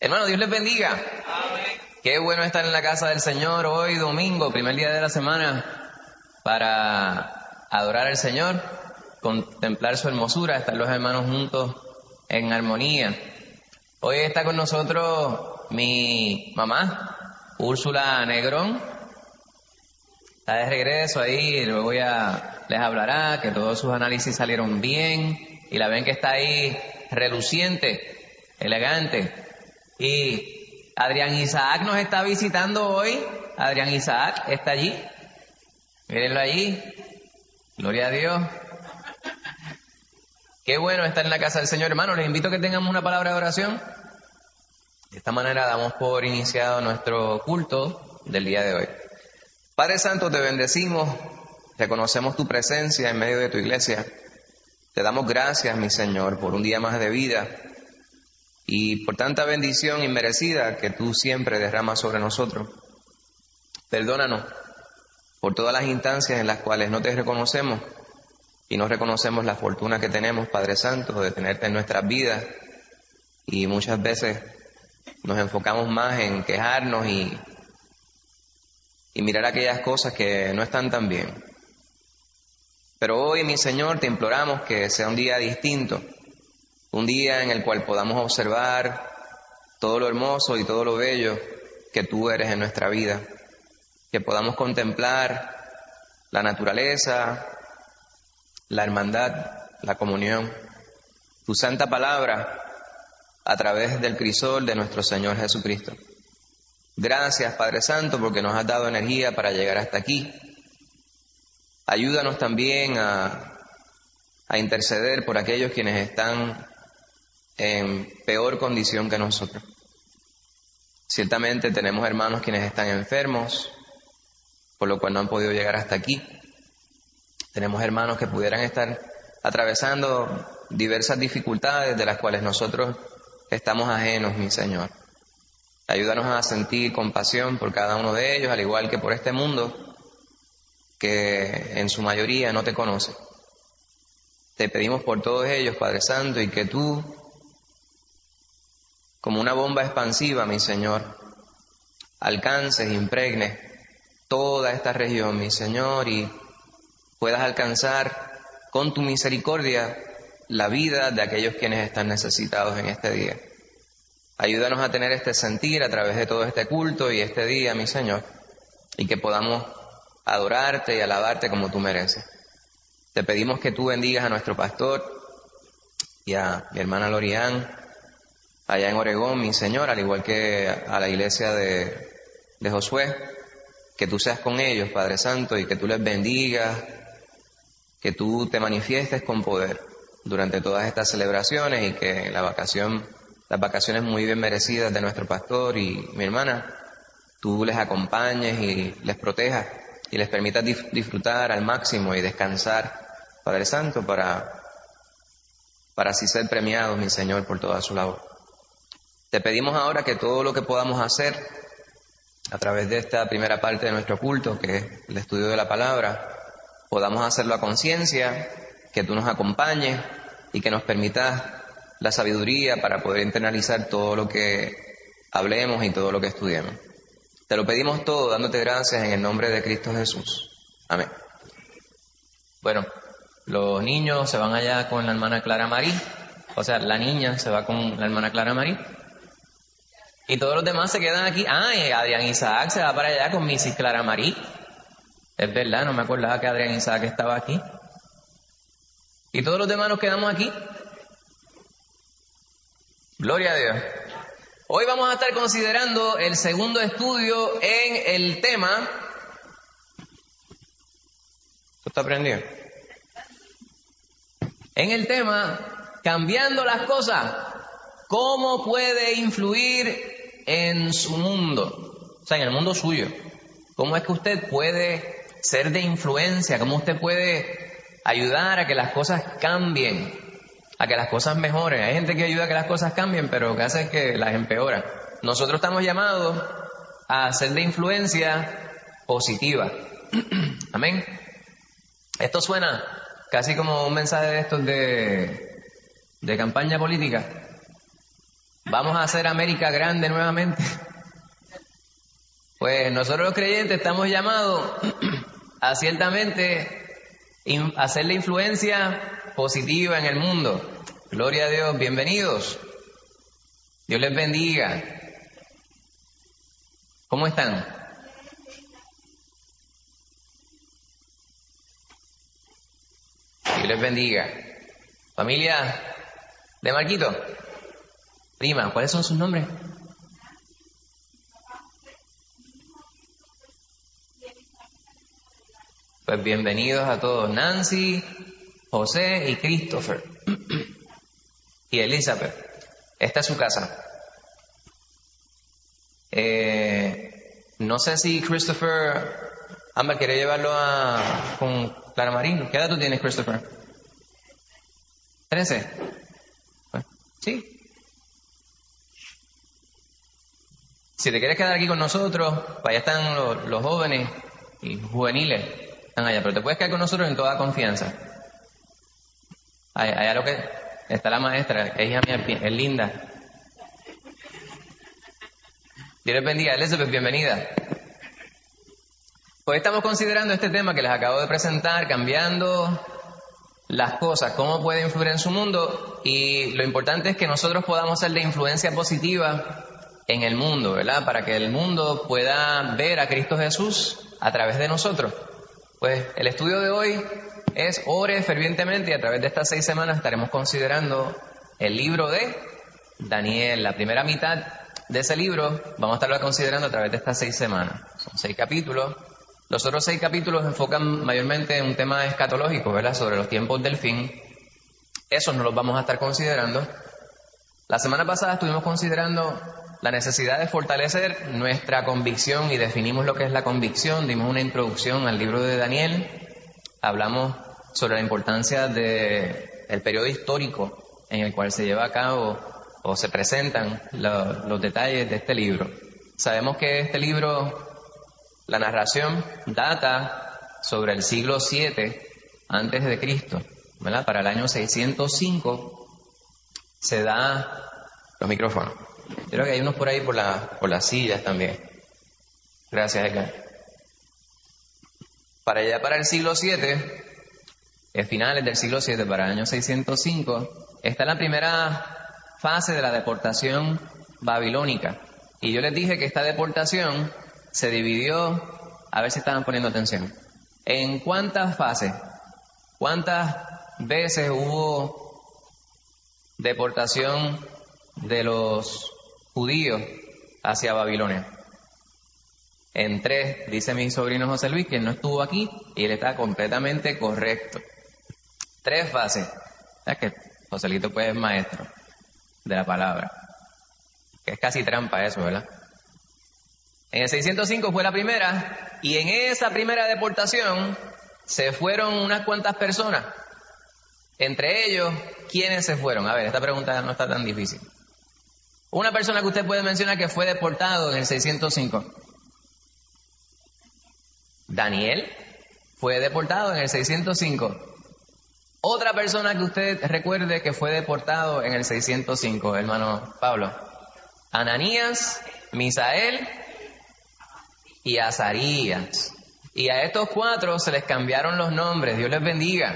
Hermano, Dios les bendiga. Amén. Qué bueno estar en la casa del Señor hoy domingo, primer día de la semana, para adorar al Señor, contemplar su hermosura, estar los hermanos juntos en armonía. Hoy está con nosotros mi mamá, Úrsula Negrón. Está de regreso ahí, luego ya les hablará que todos sus análisis salieron bien y la ven que está ahí reluciente, elegante. Y Adrián Isaac nos está visitando hoy. Adrián Isaac está allí. Mírenlo allí. Gloria a Dios. Qué bueno estar en la casa del Señor, hermano. Les invito a que tengamos una palabra de oración. De esta manera damos por iniciado nuestro culto del día de hoy. Padre Santo, te bendecimos. Reconocemos tu presencia en medio de tu iglesia. Te damos gracias, mi Señor, por un día más de vida y por tanta bendición inmerecida que tú siempre derramas sobre nosotros. Perdónanos por todas las instancias en las cuales no te reconocemos y no reconocemos la fortuna que tenemos, Padre Santo, de tenerte en nuestras vidas, y muchas veces nos enfocamos más en quejarnos y mirar aquellas cosas que no están tan bien. Pero hoy, mi Señor, te imploramos que sea un día distinto, un día en el cual podamos observar todo lo hermoso y todo lo bello que tú eres en nuestra vida, que podamos contemplar la naturaleza, la hermandad, la comunión, tu santa palabra a través del crisol de nuestro Señor Jesucristo. Gracias, Padre Santo, porque nos has dado energía para llegar hasta aquí. Ayúdanos también a interceder por aquellos quienes están en peor condición que nosotros. Ciertamente tenemos hermanos quienes están enfermos, por lo cual no han podido llegar hasta aquí. Tenemos hermanos que pudieran estar atravesando diversas dificultades de las cuales nosotros estamos ajenos, mi Señor. Ayúdanos a sentir compasión por cada uno de ellos, al igual que por este mundo que en su mayoría no te conoce. Te pedimos por todos ellos, Padre Santo, y que tú, como una bomba expansiva, mi Señor, alcances, impregnes toda esta región, mi Señor, y puedas alcanzar con tu misericordia la vida de aquellos quienes están necesitados en este día. Ayúdanos a tener este sentir a través de todo este culto y este día, mi Señor, y que podamos adorarte y alabarte como tú mereces. Te pedimos que tú bendigas a nuestro pastor y a mi hermana Lorian allá en Oregón, mi Señor, al igual que a la iglesia de Josué, que tú seas con ellos, Padre Santo, y que tú les bendigas, que tú te manifiestes con poder durante todas estas celebraciones, y que las vacaciones muy bien merecidas de nuestro pastor y mi hermana, tú les acompañes y les protejas y les permitas disfrutar al máximo y descansar, Padre Santo, para así ser premiados, mi Señor, por toda su labor. Te pedimos ahora que todo lo que podamos hacer a través de esta primera parte de nuestro culto, que es el estudio de la palabra, podamos hacerlo a conciencia, que tú nos acompañes y que nos permitas la sabiduría para poder internalizar todo lo que hablemos y todo lo que estudiemos. Te lo pedimos todo dándote gracias en el nombre de Cristo Jesús. Amén. Bueno, los niños se van allá con la hermana Clara Marí, o sea, la niña se va con la hermana Clara Marí, y todos los demás se quedan aquí. Y Adrián Isaac se va para allá con Mrs. Clara Marí. Es verdad, no me acordaba que Adrián Isaac estaba aquí. Y todos los demás nos quedamos aquí. Gloria a Dios. Hoy vamos a estar considerando el segundo estudio en el tema. ¿Tú estás aprendido? En el tema, cambiando las cosas. ¿Cómo puede influir en su mundo? O sea, en el mundo suyo. ¿Cómo es que usted puede ser de influencia? ¿Cómo usted puede ayudar a que las cosas cambien? A que las cosas mejoren. Hay gente que ayuda a que las cosas cambien, pero lo que hace es que las empeora. Nosotros estamos llamados a ser de influencia positiva. Amén. Esto suena casi como un mensaje de estos de campaña política. ¿Vamos a hacer América grande nuevamente? Pues nosotros los creyentes estamos llamados a ciertamente hacerle influencia positiva en el mundo. Gloria a Dios, bienvenidos. Dios les bendiga. ¿Cómo están? Dios les bendiga. Familia de Marquito. Prima, ¿cuáles son sus nombres? Pues bienvenidos a todos. Nancy, José y Christopher. Y Elizabeth. Esta es su casa. No sé si Christopher... Ámbar, ¿quiere llevarlo con Clara Marín? ¿Qué edad tú tienes, Christopher? 13. Sí. Si te quieres quedar aquí con nosotros, para allá están los jóvenes y juveniles, están allá, pero te puedes quedar con nosotros en toda confianza. Allá lo que está la maestra, que es hija mía, es linda. Dios les bendiga. Elizabeth, bienvenida. Hoy estamos considerando este tema que les acabo de presentar, cambiando las cosas, cómo puede influir en su mundo, y lo importante es que nosotros podamos ser de influencia positiva en el mundo, ¿verdad? Para que el mundo pueda ver a Cristo Jesús a través de nosotros. Pues el estudio de hoy es ore fervientemente, y a través de estas 6 semanas estaremos considerando el libro de Daniel. La primera mitad de ese libro vamos a estarlo considerando a través de estas 6 semanas. Son 6 capítulos. Los otros 6 capítulos enfocan mayormente en un tema escatológico, ¿verdad? Sobre los tiempos del fin. Esos no los vamos a estar considerando. La semana pasada estuvimos considerando la necesidad de fortalecer nuestra convicción y definimos lo que es la convicción. Dimos una introducción al libro de Daniel. Hablamos sobre la importancia del periodo histórico en el cual se lleva a cabo o se presentan los detalles de este libro. Sabemos que este libro, la narración, data sobre el siglo 7 antes de Cristo, ¿verdad? Para el año 605 se da los micrófonos. Creo que hay unos por ahí por las sillas también. Gracias, Edgar. Para allá, para el siglo 7, finales del siglo 7, para el año 605, está la primera fase de la deportación babilónica. Y yo les dije que esta deportación se dividió, a ver si estaban poniendo atención, ¿en cuántas fases? ¿Cuántas veces hubo deportación de los judíos hacia Babilonia? En 3, dice mi sobrino José Luis, que él no estuvo aquí, y él está completamente correcto. 3 fases. ¿Sabes que José Lito pues es maestro de la palabra? Que es casi trampa eso, ¿verdad? En el 605 fue la primera, y en esa primera deportación se fueron unas cuantas personas. Entre ellos, ¿quiénes se fueron? A ver, esta pregunta no está tan difícil. Una persona que usted puede mencionar que fue deportado en el 605. Daniel fue deportado en el 605. Otra persona que usted recuerde que fue deportado en el 605, hermano Pablo. Ananías, Misael y Azarías. Y a estos 4 se les cambiaron los nombres. Dios les bendiga.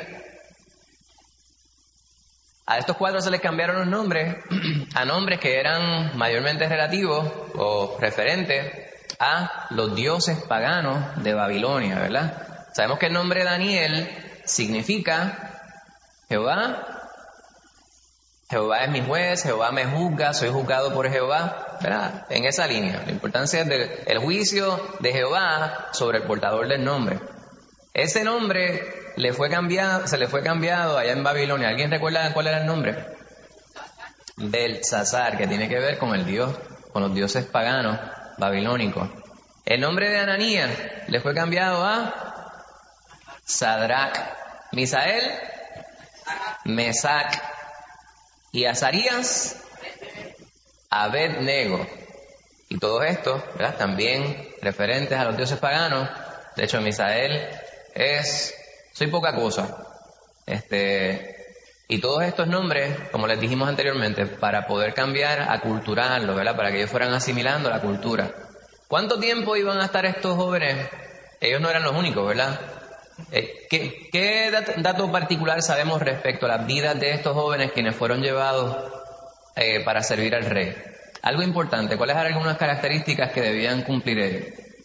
A estos 4 se les cambiaron los nombres a nombres que eran mayormente relativos o referentes a los dioses paganos de Babilonia, ¿verdad? Sabemos que el nombre Daniel significa Jehová. Jehová es mi juez, Jehová me juzga, soy juzgado por Jehová, ¿verdad? En esa línea, la importancia del juicio de Jehová sobre el portador del nombre. Ese nombre se le fue cambiado allá en Babilonia. ¿Alguien recuerda cuál era el nombre? Beltsasar, que tiene que ver con con los dioses paganos babilónicos. El nombre de Ananías le fue cambiado a Sadrach, Misael, Mesac, y Azarías, Abed-nego. Y todos estos, ¿verdad?, también referentes a los dioses paganos. De hecho, Misael soy poca cosa. Y todos estos nombres, como les dijimos anteriormente, para poder cambiar, aculturarlos, ¿verdad? Para que ellos fueran asimilando la cultura. ¿Cuánto tiempo iban a estar estos jóvenes? Ellos no eran los únicos, ¿verdad? ¿Qué dato particular sabemos respecto a las vidas de estos jóvenes quienes fueron llevados para servir al rey? Algo importante, ¿cuáles eran algunas características que debían cumplir ellos?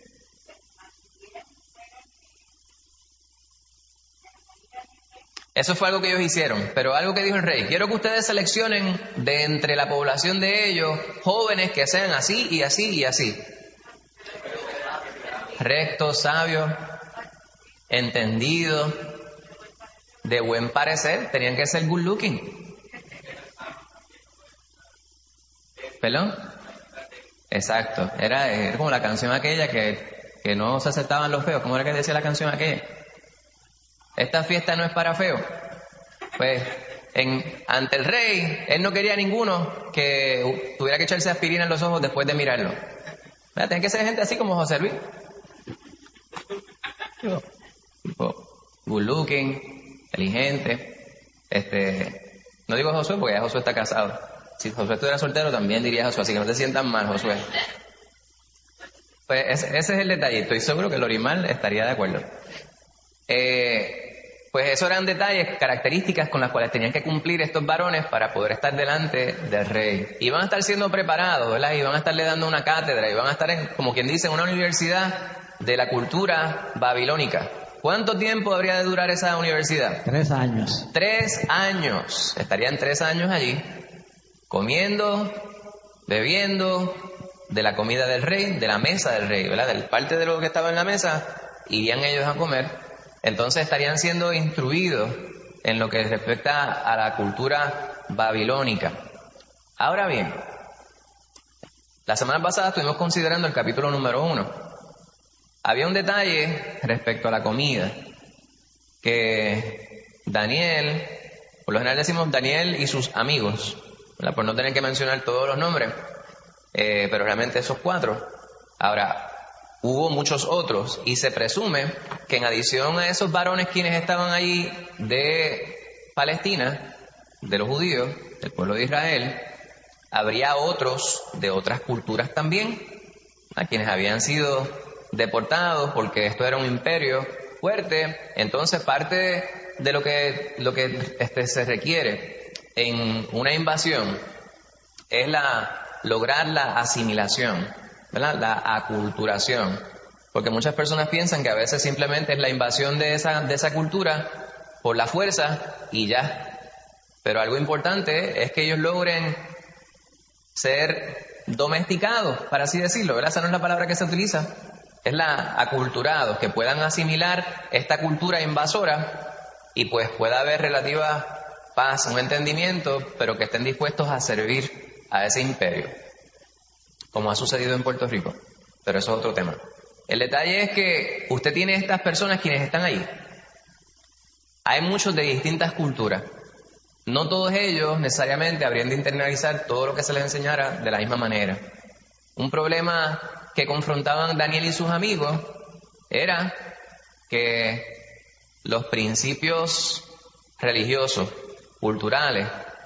Eso fue algo que ellos hicieron, pero algo que dijo el rey: quiero que ustedes seleccionen de entre la población de ellos jóvenes que sean así y así y así. Rectos, sabios, entendidos, de buen parecer, tenían que ser good looking. ¿Perdón? Exacto, era como la canción aquella que no se aceptaban los feos. ¿Cómo era que decía la canción aquella? Esta fiesta no es para feos. Pues ante el rey, él no quería ninguno que tuviera que echarse aspirina en los ojos después de mirarlo. Tiene que ser gente así como José Luis. Tipo, good looking, inteligente. No digo Josué porque ya Josué está casado. Si Josué estuviera soltero también diría Josué, así que no te sientan mal, Josué. Pues ese es el detalle. Estoy seguro que Lorimar estaría de acuerdo. Pues esos eran detalles, características con las cuales tenían que cumplir estos varones para poder estar delante del rey. Iban a estar siendo preparados, ¿verdad? Iban a estarle dando una cátedra, iban a estar como quien dice, en una universidad de la cultura babilónica. ¿Cuánto tiempo habría de durar esa universidad? 3 años. 3 años. Estarían 3 años allí, comiendo, bebiendo de la comida del rey, de la mesa del rey, ¿verdad? De parte de lo que estaba en la mesa, irían ellos a comer. Entonces estarían siendo instruidos en lo que respecta a la cultura babilónica. Ahora bien, la semana pasada estuvimos considerando el capítulo número 1. Había un detalle respecto a la comida, que Daniel, por lo general decimos Daniel y sus amigos, ¿verdad? Por no tener que mencionar todos los nombres, pero realmente esos 4. Ahora, hubo muchos otros y se presume que en adición a esos varones quienes estaban allí de Palestina, de los judíos, del pueblo de Israel, habría otros de otras culturas también, a quienes habían sido deportados porque esto era un imperio fuerte. Entonces parte de lo que se requiere en una invasión es lograr la asimilación, ¿verdad? La aculturación, porque muchas personas piensan que a veces simplemente es la invasión de esa cultura por la fuerza y ya. Pero algo importante es que ellos logren ser domesticados, para así decirlo, ¿verdad? Esa no es la palabra que se utiliza, es la aculturados, que puedan asimilar esta cultura invasora y pues pueda haber relativa paz, un entendimiento, pero que estén dispuestos a servir a ese imperio, como ha sucedido en Puerto Rico, pero eso es otro tema. El detalle es que usted tiene estas personas quienes están ahí. Hay muchos de distintas culturas. No todos ellos necesariamente habrían de internalizar todo lo que se les enseñara de la misma manera. Un problema que confrontaban Daniel y sus amigos era que los principios religiosos, culturales,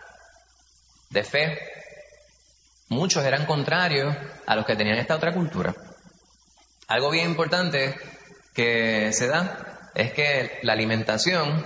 de fe, muchos eran contrarios a los que tenían esta otra cultura. Algo bien importante que se da es que la alimentación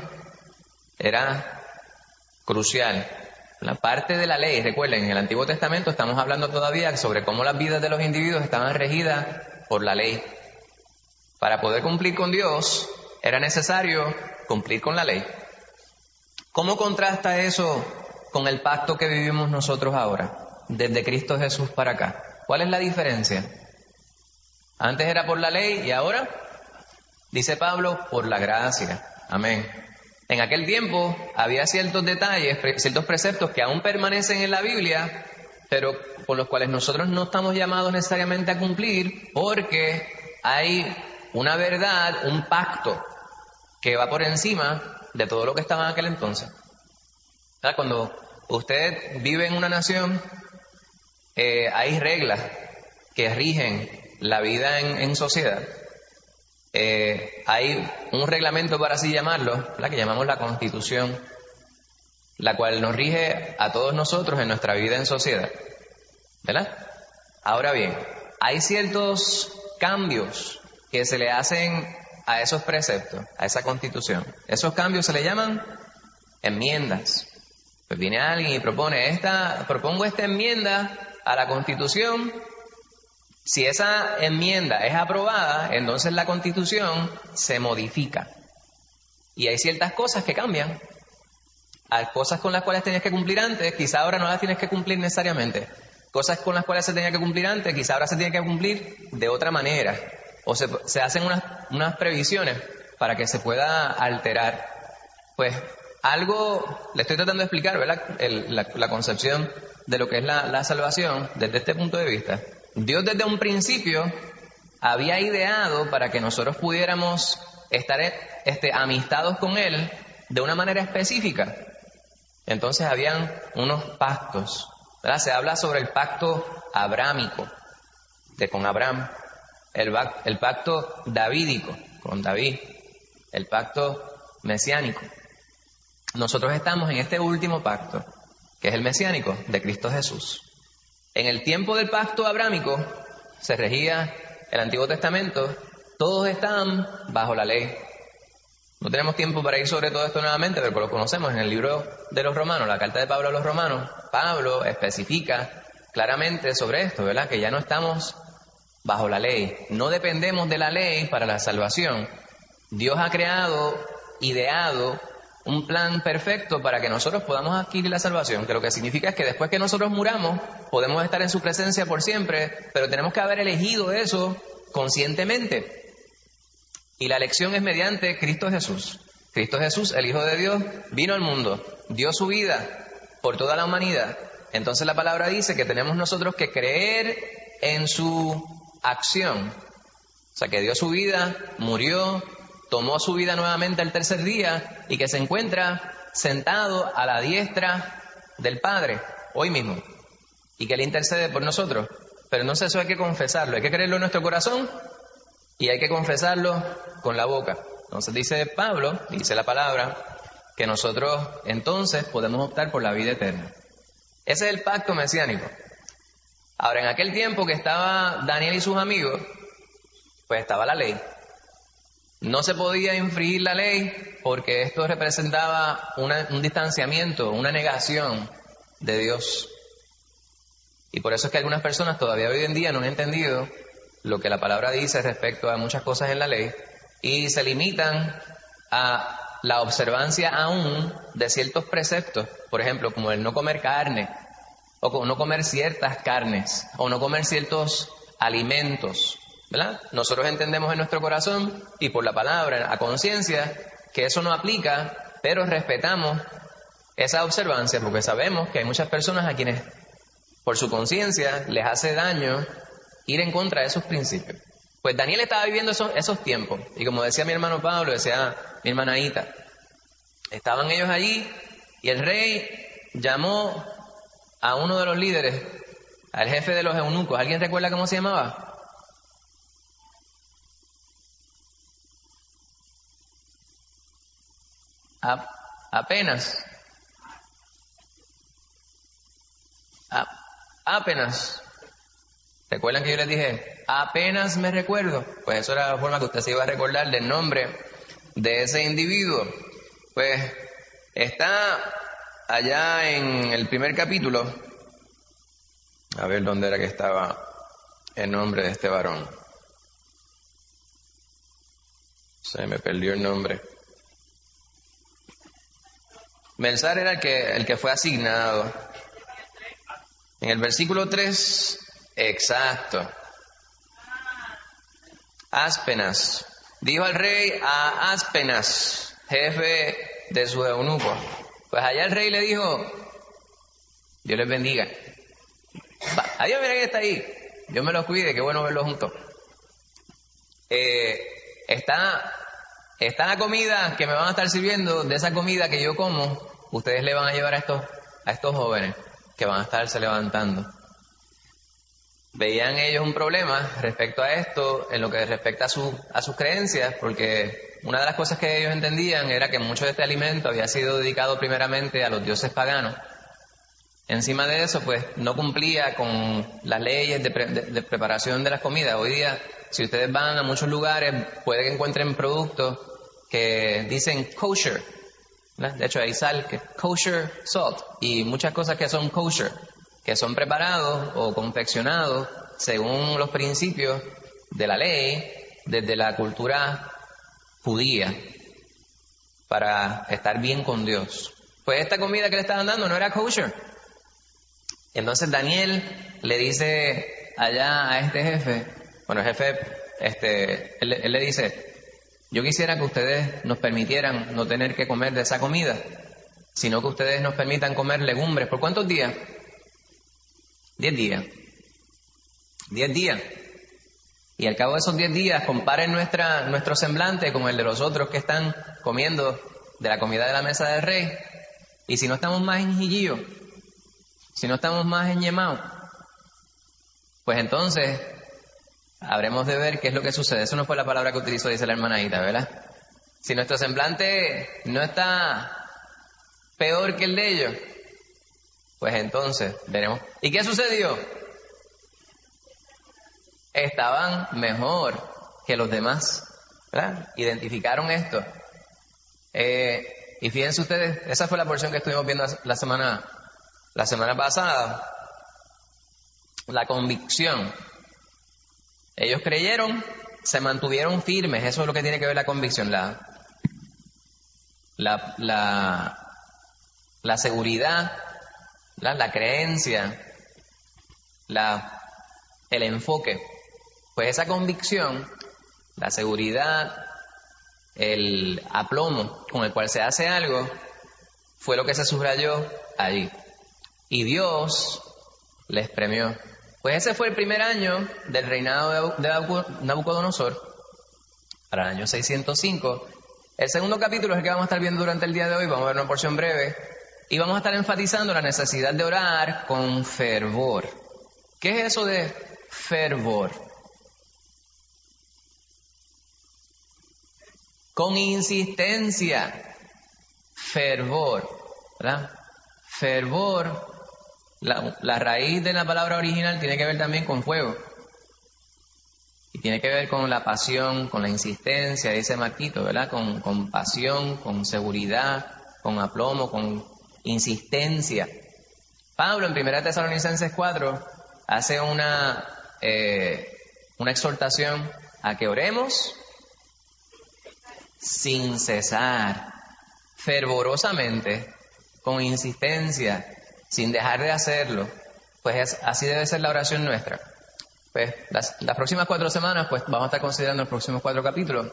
era crucial. La parte de la ley, recuerden, en el Antiguo Testamento estamos hablando todavía sobre cómo las vidas de los individuos estaban regidas por la ley. Para poder cumplir con Dios era necesario cumplir con la ley. ¿Cómo contrasta eso con el pacto que vivimos nosotros ahora, desde Cristo Jesús para acá? ¿Cuál es la diferencia? Antes era por la ley y ahora, dice Pablo, por la gracia. Amén. En aquel tiempo había ciertos detalles, ciertos preceptos que aún permanecen en la Biblia, pero con los cuales nosotros no estamos llamados necesariamente a cumplir, porque hay una verdad, un pacto que va por encima de todo lo que estaba en aquel entonces. ¿Verdad? Cuando usted vive en una nación, hay reglas que rigen la vida en sociedad. Hay un reglamento, para así llamarlo, ¿verdad? Que llamamos la Constitución, la cual nos rige a todos nosotros en nuestra vida en sociedad. ¿Verdad? Ahora bien, hay ciertos cambios que se le hacen a esos preceptos, a esa constitución. Esos cambios se le llaman enmiendas. Pues viene alguien y propongo esta enmienda a la Constitución. Si esa enmienda es aprobada, entonces la Constitución se modifica. Y hay ciertas cosas que cambian. Hay cosas con las cuales tenías que cumplir antes, quizá ahora no las tienes que cumplir necesariamente. Cosas con las cuales se tenía que cumplir antes, quizá ahora se tiene que cumplir de otra manera. O se hacen unas previsiones para que se pueda alterar. Pues algo, le estoy tratando de explicar, ¿verdad? La concepción de lo que es la salvación desde este punto de vista. Dios desde un principio había ideado para que nosotros pudiéramos estar amistados con Él de una manera específica. Entonces habían unos pactos, ¿verdad? Se habla sobre el pacto abrámico, con Abraham, el pacto davídico, con David, el pacto mesiánico. Nosotros estamos en este último pacto, que es el mesiánico de Cristo Jesús. En el tiempo del pacto abrámico se regía el Antiguo Testamento, todos estaban bajo la ley. No tenemos tiempo para ir sobre todo esto nuevamente, pero lo conocemos en el libro de los Romanos, la carta de Pablo a los Romanos. Pablo especifica claramente sobre esto, ¿verdad? Que ya no estamos bajo la ley, no dependemos de la ley para la salvación. Dios ha ideado un plan perfecto para que nosotros podamos adquirir la salvación, que lo que significa es que después que nosotros muramos, podemos estar en su presencia por siempre, pero tenemos que haber elegido eso conscientemente. Y la elección es mediante Cristo Jesús. Cristo Jesús, el Hijo de Dios, vino al mundo, dio su vida por toda la humanidad. Entonces la palabra dice que tenemos nosotros que creer en su acción. O sea, que dio su vida, murió, tomó su vida nuevamente al tercer día y que se encuentra sentado a la diestra del Padre hoy mismo y que Él intercede por nosotros. Pero entonces eso hay que confesarlo, hay que creerlo en nuestro corazón y hay que confesarlo con la boca. Entonces dice Pablo, dice la palabra, que nosotros entonces podemos optar por la vida eterna. Ese es el pacto mesiánico. Ahora, en aquel tiempo que estaba Daniel y sus amigos, pues estaba la ley. No se podía infringir la ley porque esto representaba un distanciamiento, una negación de Dios. Y por eso es que algunas personas todavía hoy en día no han entendido lo que la palabra dice respecto a muchas cosas en la ley y se limitan a la observancia aún de ciertos preceptos, por ejemplo, como el no comer carne, o no comer ciertas carnes, o no comer ciertos alimentos, ¿verdad? Nosotros entendemos en nuestro corazón y por la palabra, a conciencia, que eso no aplica, pero respetamos esa observancia porque sabemos que hay muchas personas a quienes por su conciencia les hace daño ir en contra de esos principios. Pues Daniel estaba viviendo esos tiempos y como decía mi hermano Pablo, decía mi hermana Ita, estaban ellos allí y el rey llamó a uno de los líderes, al jefe de los eunucos. ¿Alguien recuerda cómo se llamaba? Apenas. ¿Recuerdan que yo les dije, apenas me recuerdo? Pues eso era la forma que usted se iba a recordar del nombre de ese individuo. Pues está allá en el primer capítulo. A ver dónde era que estaba el nombre de este varón. Se me perdió el nombre. Belsar era el que fue asignado. En el versículo 3, exacto. Aspenas. Dijo al rey a Aspenas, jefe de su eunuco. Pues allá el rey le dijo, Dios les bendiga. Adiós, mira que está ahí. Dios me los cuide, qué bueno verlos juntos. Está la comida que me van a estar sirviendo, de esa comida que yo como, ustedes le van a llevar a estos jóvenes que van a estarse levantando. Veían ellos un problema respecto a esto, en lo que respecta a sus creencias, porque una de las cosas que ellos entendían era que mucho de este alimento había sido dedicado primeramente a los dioses paganos. Encima de eso, pues no cumplía con las leyes de preparación de las comidas. Hoy día, si ustedes van a muchos lugares, puede que encuentren productos que dicen kosher, ¿verdad? De hecho, hay sal que es kosher salt y muchas cosas que son kosher, que son preparados o confeccionados según los principios de la ley desde la cultura judía para estar bien con Dios. Pues esta comida que le estaban dando no era kosher. Entonces Daniel le dice allá a este jefe, bueno, el jefe, él le dice, yo quisiera que ustedes nos permitieran no tener que comer de esa comida, sino que ustedes nos permitan comer legumbres. ¿Por cuántos días? 10 días. 10 días. Y al cabo de esos 10 días, comparen nuestro semblante con el de los otros que están comiendo de la comida de la mesa del rey. Y si no estamos más enjillillos, si no estamos más enñemados, pues entonces habremos de ver qué es lo que sucede. Eso no fue la palabra que utilizó, dice la hermana Aida, ¿verdad? Si nuestro semblante no está peor que el de ellos, pues entonces veremos. ¿Y qué sucedió? Estaban mejor que los demás, ¿verdad? Identificaron esto. Y fíjense ustedes, esa fue la porción que estuvimos viendo la semana pasada. La convicción. Ellos creyeron, se mantuvieron firmes. Eso es lo que tiene que ver la convicción, la seguridad, la creencia, el enfoque. Pues esa convicción, la seguridad, el aplomo con el cual se hace algo, fue lo que se subrayó allí. Y Dios les premió. Pues ese fue el primer año del reinado de Nabucodonosor, para el año 605. El segundo capítulo es el que vamos a estar viendo durante el día de hoy. Vamos a ver una porción breve. Y vamos a estar enfatizando la necesidad de orar con fervor. ¿Qué es eso de fervor? Con insistencia. Fervor, ¿verdad? Fervor, la raíz de la palabra original tiene que ver también con fuego. Y tiene que ver con la pasión, con la insistencia, dice Marquito, ¿verdad? Con pasión, con seguridad, con aplomo, con insistencia. Pablo en 1 Tesalonicenses 4 hace una exhortación a que oremos sin cesar, fervorosamente, con insistencia, sin dejar de hacerlo. Pues así debe ser la oración nuestra. Pues las próximas 4 semanas, pues vamos a estar considerando los próximos 4 capítulos.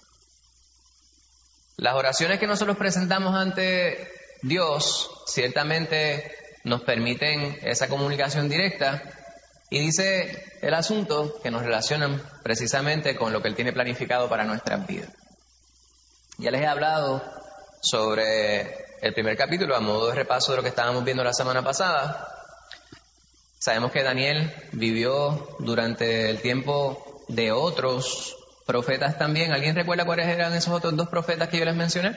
Las oraciones que nosotros presentamos ante Dios ciertamente nos permiten esa comunicación directa, y dice el asunto que nos relacionan precisamente con lo que Él tiene planificado para nuestras vidas. Ya les he hablado sobre el primer capítulo a modo de repaso de lo que estábamos viendo la semana pasada. Sabemos que Daniel vivió durante el tiempo de otros profetas también. ¿Alguien recuerda cuáles eran esos otros 2 profetas que yo les mencioné?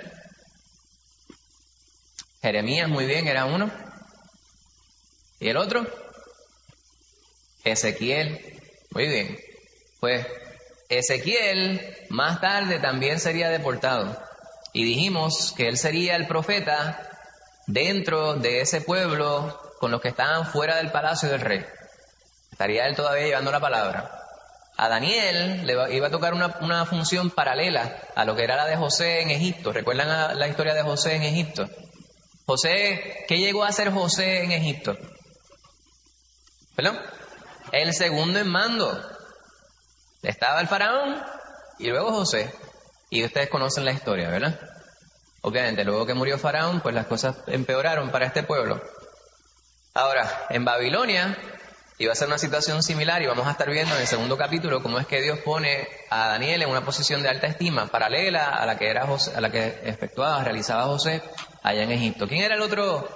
Jeremías, muy bien, era uno. ¿Y el otro? Ezequiel, muy bien. Pues Ezequiel más tarde también sería deportado. Y dijimos que él sería el profeta dentro de ese pueblo con los que estaban fuera del palacio del rey. Estaría él todavía llevando la palabra. A Daniel le iba a tocar una función paralela a lo que era la de José en Egipto. ¿Recuerdan la historia de José en Egipto? José, ¿qué llegó a hacer José en Egipto? ¿Perdón? El segundo en mando. Estaba el faraón y luego José. Y ustedes conocen la historia, ¿verdad? Obviamente, luego que murió faraón, pues las cosas empeoraron para este pueblo. Ahora, en Babilonia iba a ser una situación similar, y vamos a estar viendo en el segundo capítulo cómo es que Dios pone a Daniel en una posición de alta estima, paralela a la que era José, a la que realizaba José allá en Egipto. ¿Quién era el otro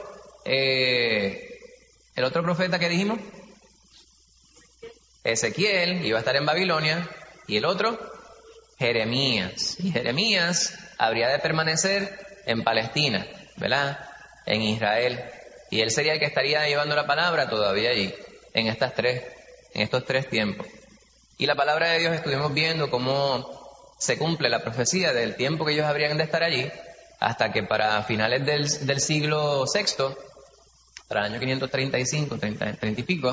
profeta que dijimos? Ezequiel iba a estar en Babilonia, y el otro, Jeremías. Y Jeremías habría de permanecer en Palestina, ¿verdad? En Israel. Y él sería el que estaría llevando la palabra todavía allí, en estos tres tiempos. Y la palabra de Dios estuvimos viendo cómo se cumple la profecía del tiempo que ellos habrían de estar allí, hasta que para finales del siglo VI, para el año 535, 30 y pico,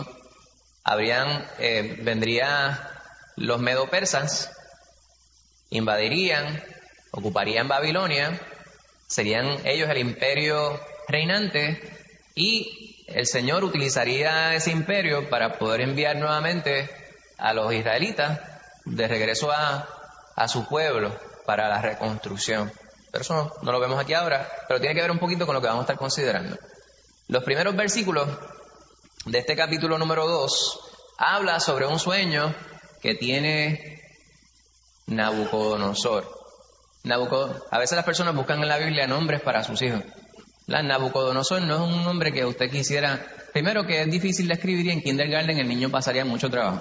vendría los medo-persas, invadirían, ocuparían Babilonia, serían ellos el imperio reinante, y el Señor utilizaría ese imperio para poder enviar nuevamente a los israelitas de regreso a su pueblo para la reconstrucción. Pero eso no lo vemos aquí ahora, pero tiene que ver un poquito con lo que vamos a estar considerando. Los primeros versículos de este capítulo número 2 habla sobre un sueño que tiene Nabucodonosor. A veces las personas buscan en la Biblia nombres para sus hijos. Nabucodonosor no es un nombre que usted quisiera. Primero, que es difícil de escribir, y en kindergarten el niño pasaría mucho trabajo.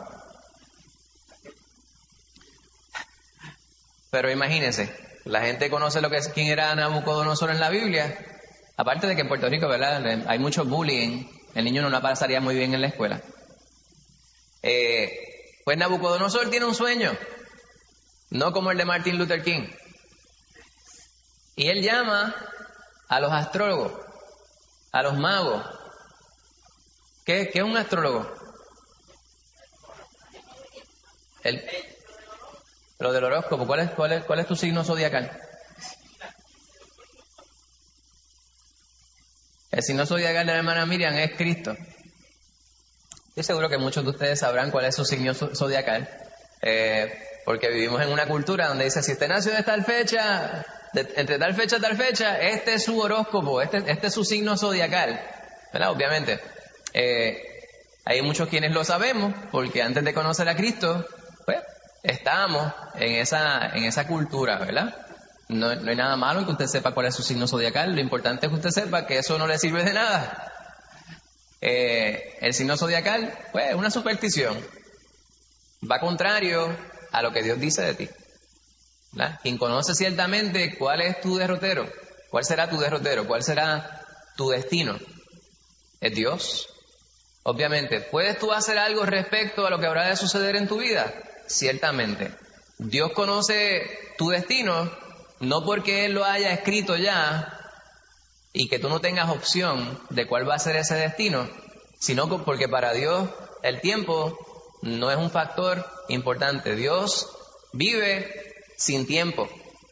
Pero imagínense, la gente conoce quién era Nabucodonosor en la Biblia. Aparte de que en Puerto Rico, ¿verdad?, hay mucho bullying, el niño no la pasaría muy bien en la escuela. Pues Nabucodonosor tiene un sueño, no como el de Martin Luther King. Y él llama a los astrólogos, a los magos. ¿Qué es un astrólogo? Lo del horóscopo. ¿Cuál es tu signo zodiacal? El signo zodiacal de la hermana Miriam es Cristo. Estoy seguro que muchos de ustedes sabrán cuál es su signo zodiacal, porque vivimos en una cultura donde dice, si usted nació de tal fecha, entre tal fecha a tal fecha, este es su horóscopo, este es su signo zodiacal, ¿verdad? Obviamente. Hay muchos quienes lo sabemos, porque antes de conocer a Cristo, pues, estamos en esa cultura, ¿verdad? No hay nada malo en que usted sepa cuál es su signo zodiacal. Lo importante es que usted sepa que eso no le sirve de nada. El signo zodiacal, pues, es una superstición. Va contrario a lo que Dios dice de ti, ¿verdad? Quien conoce ciertamente cuál es tu derrotero, cuál será tu derrotero, cuál será tu destino, es Dios. Obviamente, ¿puedes tú hacer algo respecto a lo que habrá de suceder en tu vida? Ciertamente. Dios conoce tu destino, no porque Él lo haya escrito ya y que tú no tengas opción de cuál va a ser ese destino, sino porque para Dios el tiempo no es un factor importante. Dios vive sin tiempo.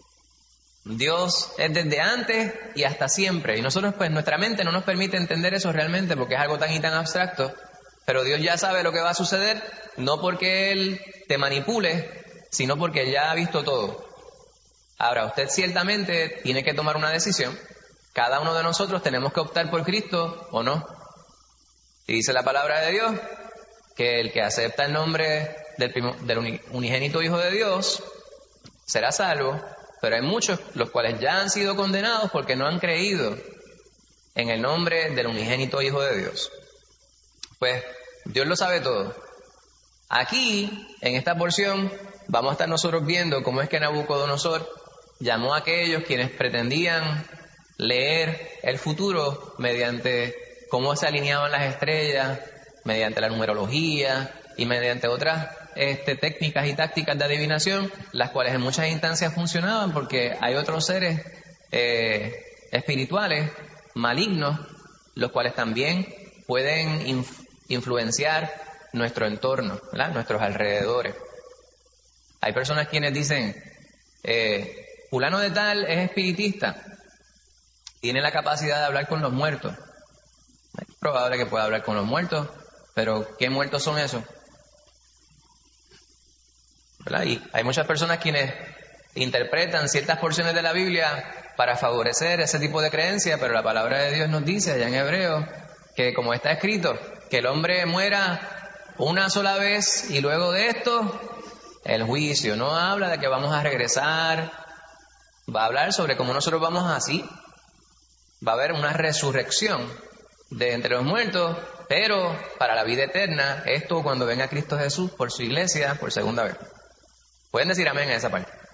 Dios es desde antes y hasta siempre. Y nosotros, pues, nuestra mente no nos permite entender eso realmente porque es algo tan y tan abstracto. Pero Dios ya sabe lo que va a suceder, no porque Él te manipule, sino porque ya ha visto todo. Ahora, usted ciertamente tiene que tomar una decisión. Cada uno de nosotros tenemos que optar por Cristo o no. Y dice la palabra de Dios que el que acepta el nombre del unigénito Hijo de Dios será salvo, pero hay muchos los cuales ya han sido condenados porque no han creído en el nombre del unigénito Hijo de Dios. Pues Dios lo sabe todo. Aquí, en esta porción, vamos a estar nosotros viendo cómo es que Nabucodonosor llamó a aquellos quienes pretendían leer el futuro mediante cómo se alineaban las estrellas, mediante la numerología y mediante otras técnicas y tácticas de adivinación, las cuales en muchas instancias funcionaban porque hay otros seres espirituales malignos, los cuales también pueden influenciar nuestro entorno, ¿verdad?, nuestros alrededores. Hay personas quienes dicen, fulano de tal es espiritista, tiene la capacidad de hablar con los muertos. Es probable que pueda hablar con los muertos, pero ¿qué muertos son esos? ¿Verdad? Y hay muchas personas quienes interpretan ciertas porciones de la Biblia para favorecer ese tipo de creencia, pero la palabra de Dios nos dice allá en Hebreos que, como está escrito, que el hombre muera una sola vez y luego de esto el juicio. No habla de que vamos a regresar, va a hablar sobre cómo nosotros vamos así. Va a haber una resurrección de entre los muertos, pero para la vida eterna, esto cuando venga Cristo Jesús por su iglesia por segunda vez. Pueden decir amén en esa parte.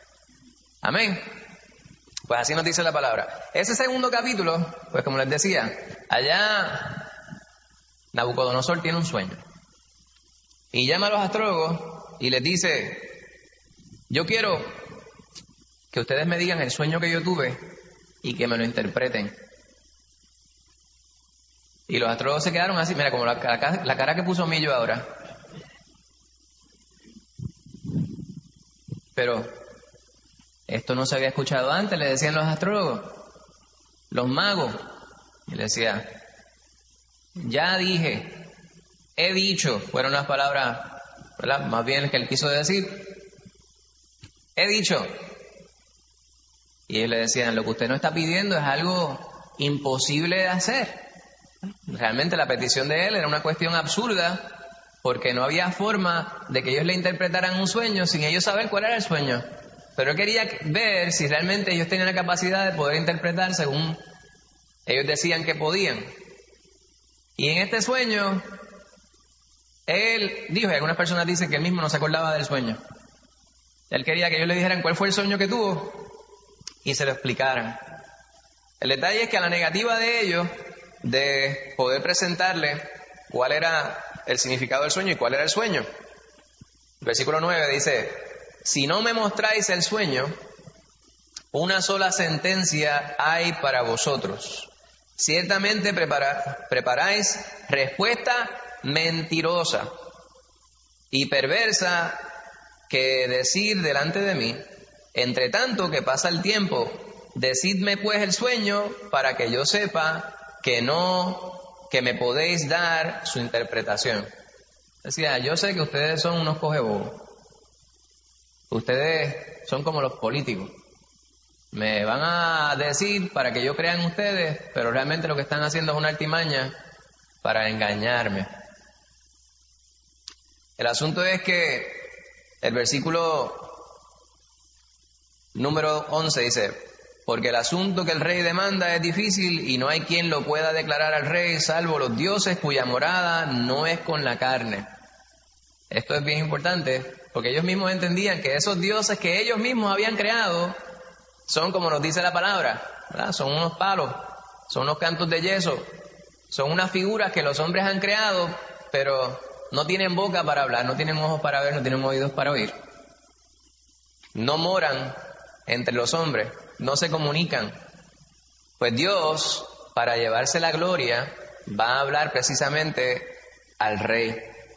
Amén. Pues así nos dice la palabra. Ese segundo capítulo, pues como les decía, allá Nabucodonosor tiene un sueño. Y llama a los astrólogos y les dice, yo quiero que ustedes me digan el sueño que yo tuve y que me lo interpreten. Y los astrólogos se quedaron así, mira, como la cara que puso Millo ahora. Pero esto no se había escuchado antes, le decían los astrólogos, los magos. Y le decía, ya dije, he dicho, fueron las palabras, ¿verdad? Más bien que él quiso decir, he dicho. Y ellos le decían, lo que usted no está pidiendo es algo imposible de hacer. Realmente la petición de él era una cuestión absurda, porque no había forma de que ellos le interpretaran un sueño sin ellos saber cuál era el sueño. Pero él quería ver si realmente ellos tenían la capacidad de poder interpretar según ellos decían que podían. Y en este sueño, él dijo, y algunas personas dicen que él mismo no se acordaba del sueño. Él quería que ellos le dijeran cuál fue el sueño que tuvo y se lo explicaran. El detalle es que a la negativa de ellos de poder presentarle cuál era el significado del sueño y cuál era el sueño, versículo 9 dice, si no me mostráis el sueño, una sola sentencia hay para vosotros. Ciertamente preparáis respuesta mentirosa y perversa que decir delante de mí. Entre tanto que pasa el tiempo, decidme pues el sueño para que yo sepa que me podéis dar su interpretación. Decía, yo sé que ustedes son unos cogebobos. Ustedes son como los políticos. Me van a decir para que yo crea en ustedes, pero realmente lo que están haciendo es una artimaña para engañarme. El asunto es que el versículo número 11 dice, porque el asunto que el rey demanda es difícil y no hay quien lo pueda declarar al rey, salvo los dioses cuya morada no es con la carne. Esto es bien importante, porque ellos mismos entendían que esos dioses que ellos mismos habían creado son como nos dice la palabra, ¿verdad? Son unos palos, son unos cantos de yeso, son unas figuras que los hombres han creado, pero no tienen boca para hablar, no tienen ojos para ver, no tienen oídos para oír. No moran entre los hombres, no se comunican. Pues Dios, para llevarse la gloria, va a hablar precisamente al rey.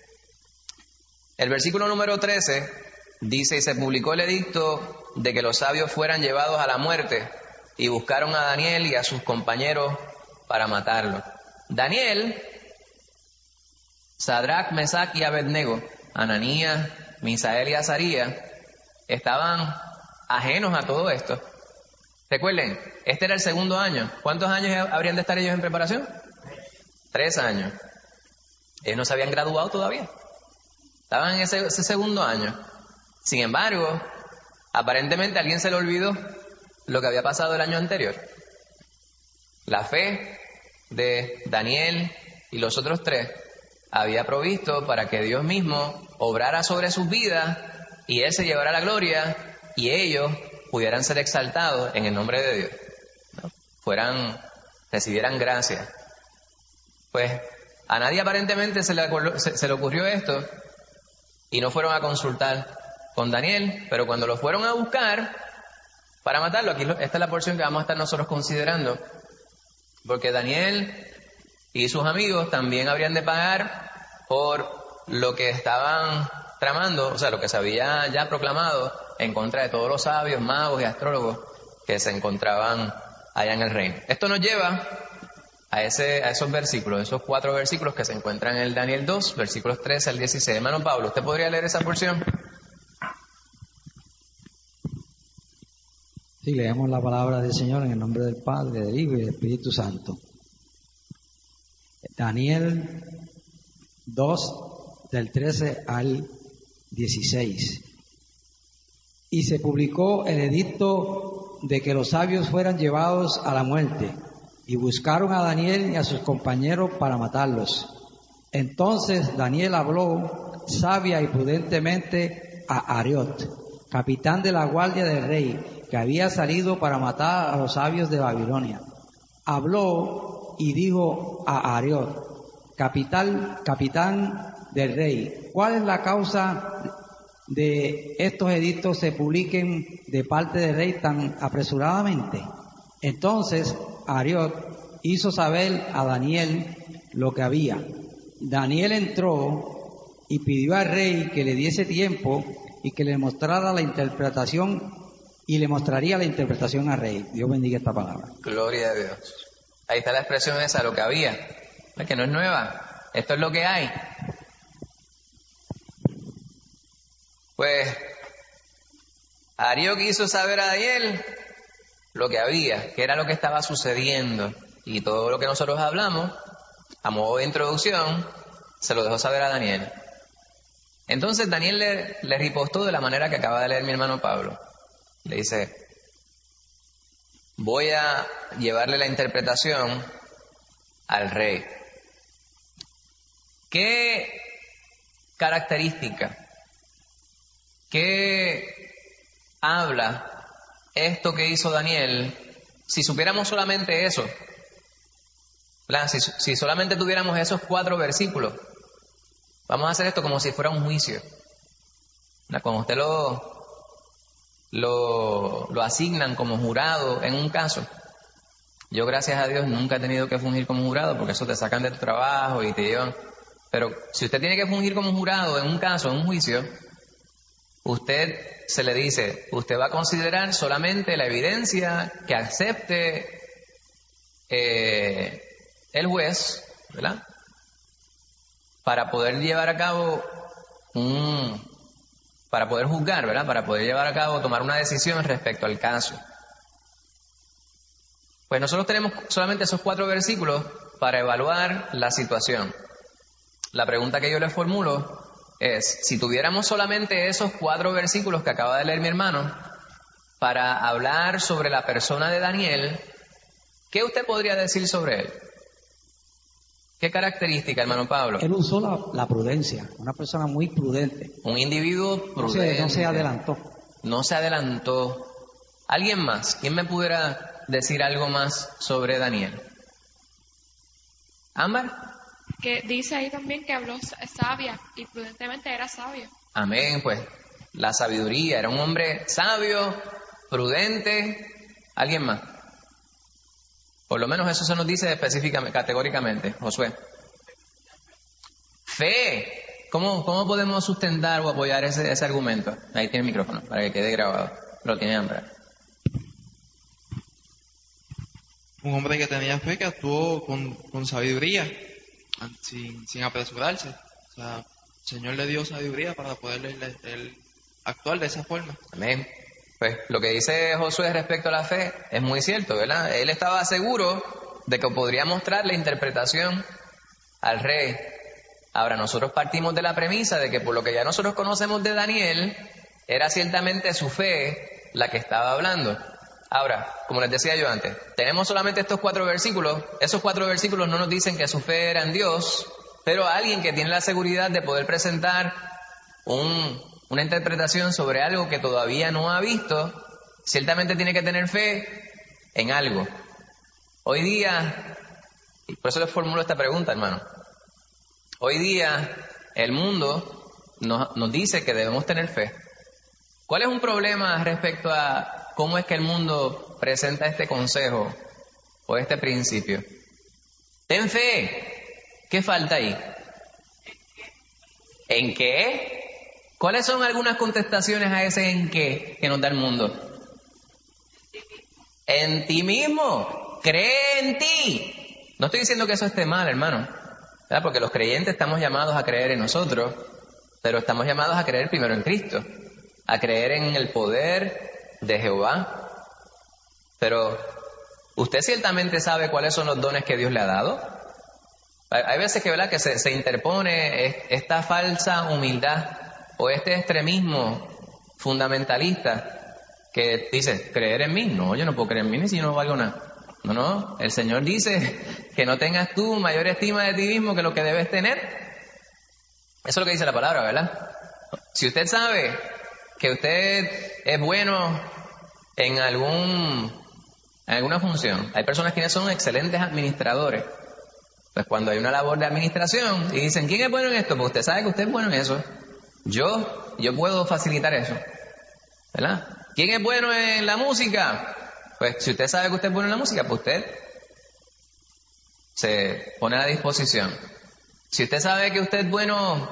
El versículo número 13 dice, y se publicó el edicto de que los sabios fueran llevados a la muerte, y buscaron a Daniel y a sus compañeros para matarlo. Daniel, Sadrach, Mesach y Abednego, Ananías, Misael y Azarías, estaban ajenos a todo esto. Recuerden, este era el segundo año. ¿Cuántos años habrían de estar ellos en preparación? 3 años. Ellos no se habían graduado todavía. Estaban en ese segundo año. Sin embargo, aparentemente a alguien se le olvidó lo que había pasado el año anterior. La fe de Daniel y los otros 3 había provisto para que Dios mismo obrara sobre sus vidas y Él se llevara la gloria y ellos pudieran ser exaltados en el nombre de Dios, ¿no? Recibieran gracia. Pues a nadie aparentemente se le ocurrió esto y no fueron a consultar con Daniel, pero cuando lo fueron a buscar para matarlo, aquí esta es la porción que vamos a estar nosotros considerando, porque Daniel y sus amigos también habrían de pagar por lo que estaban tramando, o sea, lo que se había ya proclamado en contra de todos los sabios, magos y astrólogos que se encontraban allá en el reino. Esto nos lleva a esos versículos, esos 4 versículos que se encuentran en el Daniel 2, versículos 13 al 16. Hermano Pablo, ¿usted podría leer esa porción? Sí, leemos la palabra del Señor en el nombre del Padre, del Hijo y del Espíritu Santo. Daniel 2, del 13 al 16. Y se publicó el edicto de que los sabios fueran llevados a la muerte, y buscaron a Daniel y a sus compañeros para matarlos. Entonces Daniel habló sabia y prudentemente a Ariot, capitán de la guardia del rey, que había salido para matar a los sabios de Babilonia. Habló y dijo a Ariot, capitán del rey, ¿cuál es la causa de estos edictos se publiquen de parte del rey tan apresuradamente? Entonces Ariot hizo saber a Daniel lo que había. Daniel entró y pidió al rey que le diese tiempo y que le mostrara la interpretación, y le mostraría la interpretación al rey. Dios bendiga esta palabra. Gloria a Dios. Ahí está la expresión esa, lo que había, que no es nueva. Esto es lo que hay. Pues Ariok quiso saber a Daniel lo que había, que era lo que estaba sucediendo, y todo lo que nosotros hablamos a modo de introducción se lo dejó saber a Daniel. Entonces Daniel le ripostó de la manera que acaba de leer mi hermano Pablo. Le dice, voy a llevarle la interpretación al rey. ¿Qué característica, qué habla esto que hizo Daniel? Si supiéramos solamente eso, ¿verdad? Si solamente tuviéramos esos 4 versículos, vamos a hacer esto como si fuera un juicio, ¿verdad? Cuando usted lo asignan como jurado en un caso. Yo, gracias a Dios, nunca he tenido que fungir como jurado, porque eso te sacan de tu trabajo y te llevan. Pero si usted tiene que fungir como jurado en un caso, en un juicio, usted se le dice, usted va a considerar solamente la evidencia que acepte el juez, ¿verdad? Para poder llevar a cabo para poder juzgar, ¿verdad? Para poder llevar a cabo, tomar una decisión respecto al caso. Pues nosotros tenemos solamente esos 4 versículos para evaluar la situación. La pregunta que yo les formulo es, si tuviéramos solamente esos 4 versículos que acaba de leer mi hermano para hablar sobre la persona de Daniel, ¿qué usted podría decir sobre él? ¿Qué característica, hermano Pablo? Él usó la prudencia, una persona muy prudente. Un individuo prudente. No se adelantó. No se adelantó. ¿Alguien más? ¿Quién me pudiera decir algo más sobre Daniel? ¿Ámbar? Que dice ahí también que habló sabia y prudentemente era sabio. Amén, pues la sabiduría, era un hombre sabio, prudente. ¿Alguien más? Por lo menos eso se nos dice específicamente, categóricamente, Josué. Fe. ¿Cómo podemos sustentar o apoyar ese argumento? Ahí tiene el micrófono, para que quede grabado. Lo tiene Ámbar. Un hombre que tenía fe, que actuó con sabiduría, sin apresurarse. O sea, el Señor le dio sabiduría para poder él actuar de esa forma. Amén. Pues lo que dice Josué respecto a la fe es muy cierto, ¿verdad? Él estaba seguro de que podría mostrar la interpretación al rey. Ahora, nosotros partimos de la premisa de que por lo que ya nosotros conocemos de Daniel, era ciertamente su fe la que estaba hablando. Ahora, como les decía yo antes, tenemos solamente estos 4 versículos. Esos 4 versículos no nos dicen que su fe era en Dios, pero alguien que tiene la seguridad de poder presentar una interpretación sobre algo que todavía no ha visto, ciertamente tiene que tener fe en algo. Hoy día, y por eso les formulo esta pregunta, hermano. Hoy día el mundo nos dice que debemos tener fe. ¿Cuál es un problema respecto a cómo es que el mundo presenta este consejo o este principio? Ten fe. ¿Qué falta ahí? ¿En qué? ¿Cuáles son algunas contestaciones a ese en qué que nos da el mundo? En ti mismo. Cree en ti. No estoy diciendo que eso esté mal, hermano, ¿verdad? Porque los creyentes estamos llamados a creer en nosotros, pero estamos llamados a creer primero en Cristo, a creer en el poder de Jehová. Pero ¿usted ciertamente sabe cuáles son los dones que Dios le ha dado? Hay veces que, ¿verdad?, que se interpone esta falsa humildad o este extremismo fundamentalista que dice, ¿creer en mí? No, yo no puedo creer en mí ni si yo no valgo nada. No, el Señor dice que no tengas tú mayor estima de ti mismo que lo que debes tener. Eso es lo que dice la palabra, ¿verdad? Si usted sabe que usted es bueno en alguna función. Hay personas que son excelentes administradores. Pues cuando hay una labor de administración y dicen, ¿quién es bueno en esto? Pues usted sabe que usted es bueno en eso. Yo puedo facilitar eso, ¿verdad? ¿Quién es bueno en la música? Pues si usted sabe que usted es bueno en la música, pues usted se pone a la disposición. Si usted sabe que usted es bueno,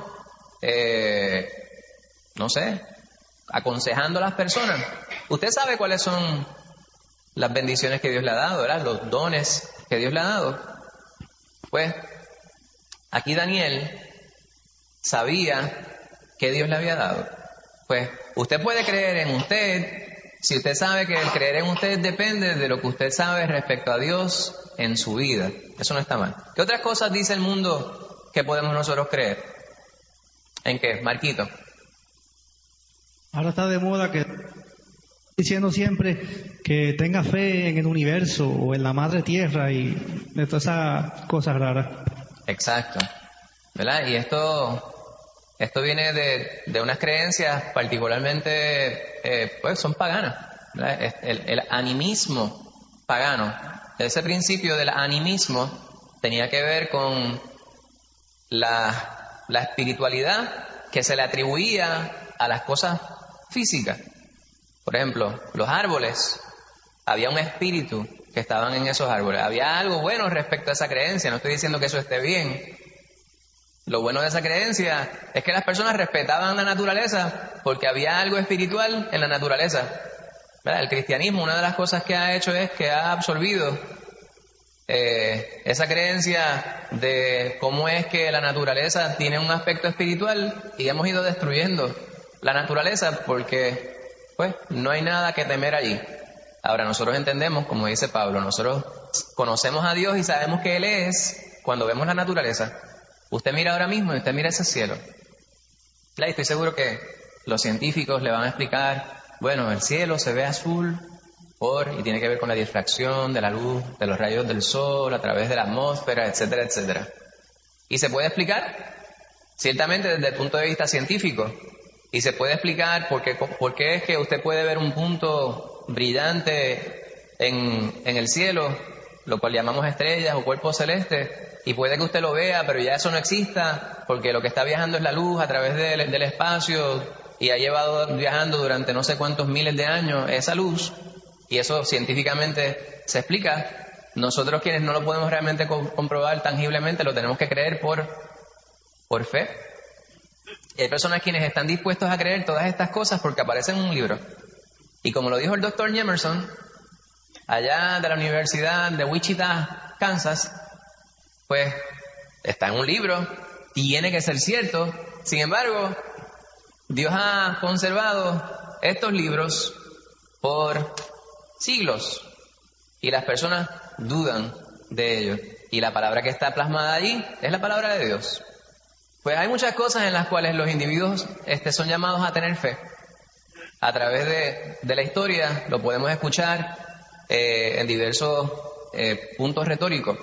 no sé, aconsejando a las personas, usted sabe cuáles son las bendiciones que Dios le ha dado, ¿verdad? Los dones que Dios le ha dado. Pues aquí Daniel sabía que Dios le había dado. Pues usted puede creer en usted si usted sabe que el creer en usted depende de lo que usted sabe respecto a Dios en su vida. Eso no está mal. ¿Qué otras cosas dice el mundo que podemos nosotros creer? ¿En qué? Marquito. Ahora está de moda que diciendo siempre que tenga fe en el universo o en la madre tierra y de todas esas cosas raras. Exacto, ¿verdad? Y esto viene de unas creencias particularmente, pues son paganas, ¿verdad? El animismo pagano. Ese principio del animismo tenía que ver con la espiritualidad que se le atribuía a las cosas físicas. Por ejemplo, los árboles, había un espíritu que estaban en esos árboles. Había algo bueno respecto a esa creencia. No estoy diciendo que eso esté bien. Lo bueno de esa creencia es que las personas respetaban la naturaleza porque había algo espiritual en la naturaleza, ¿verdad? El cristianismo, una de las cosas que ha hecho es que ha absorbido esa creencia de cómo es que la naturaleza tiene un aspecto espiritual y hemos ido destruyendo la naturaleza porque pues no hay nada que temer allí. Ahora nosotros entendemos, como dice Pablo, nosotros conocemos a Dios y sabemos que Él es cuando vemos la naturaleza. Usted mira ahora mismo y usted mira ese cielo. Y estoy seguro que los científicos le van a explicar, bueno, el cielo se ve azul y tiene que ver con la difracción de la luz, de los rayos del sol, a través de la atmósfera, etcétera, etcétera. Y se puede explicar, ciertamente desde el punto de vista científico, y se puede explicar por qué es que usted puede ver un punto brillante en el cielo, lo cual llamamos estrellas o cuerpos celestes, y puede que usted lo vea, pero ya eso no exista, porque lo que está viajando es la luz a través del espacio, y ha llevado viajando durante no sé cuántos miles de años esa luz, y eso científicamente se explica. Nosotros quienes no lo podemos realmente comprobar tangiblemente, lo tenemos que creer por fe. Y hay personas quienes están dispuestos a creer todas estas cosas porque aparecen en un libro. Y como lo dijo el Dr. Emerson, allá de la Universidad de Wichita, Kansas, pues está en un libro, tiene que ser cierto. Sin embargo, Dios ha conservado estos libros por siglos y las personas dudan de ellos. Y la palabra que está plasmada allí es la palabra de Dios. Pues hay muchas cosas en las cuales los individuos son llamados a tener fe. A través de la historia lo podemos escuchar en diversos puntos retóricos.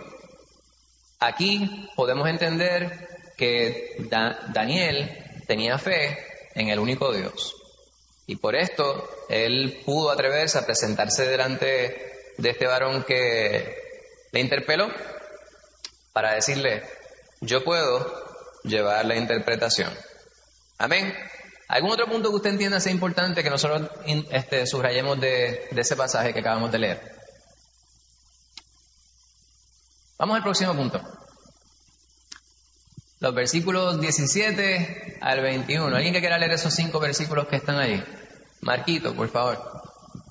Aquí podemos entender que Daniel tenía fe en el único Dios. Y por esto él pudo atreverse a presentarse delante de este varón que le interpeló para decirle, yo puedo llevar la interpretación. Amén. ¿Algún otro punto que usted entienda sea importante que nosotros subrayemos de ese pasaje que acabamos de leer? Vamos al próximo punto. Los versículos 17 al 21. ¿Alguien que quiera leer esos 5 versículos que están ahí? Marquito, por favor.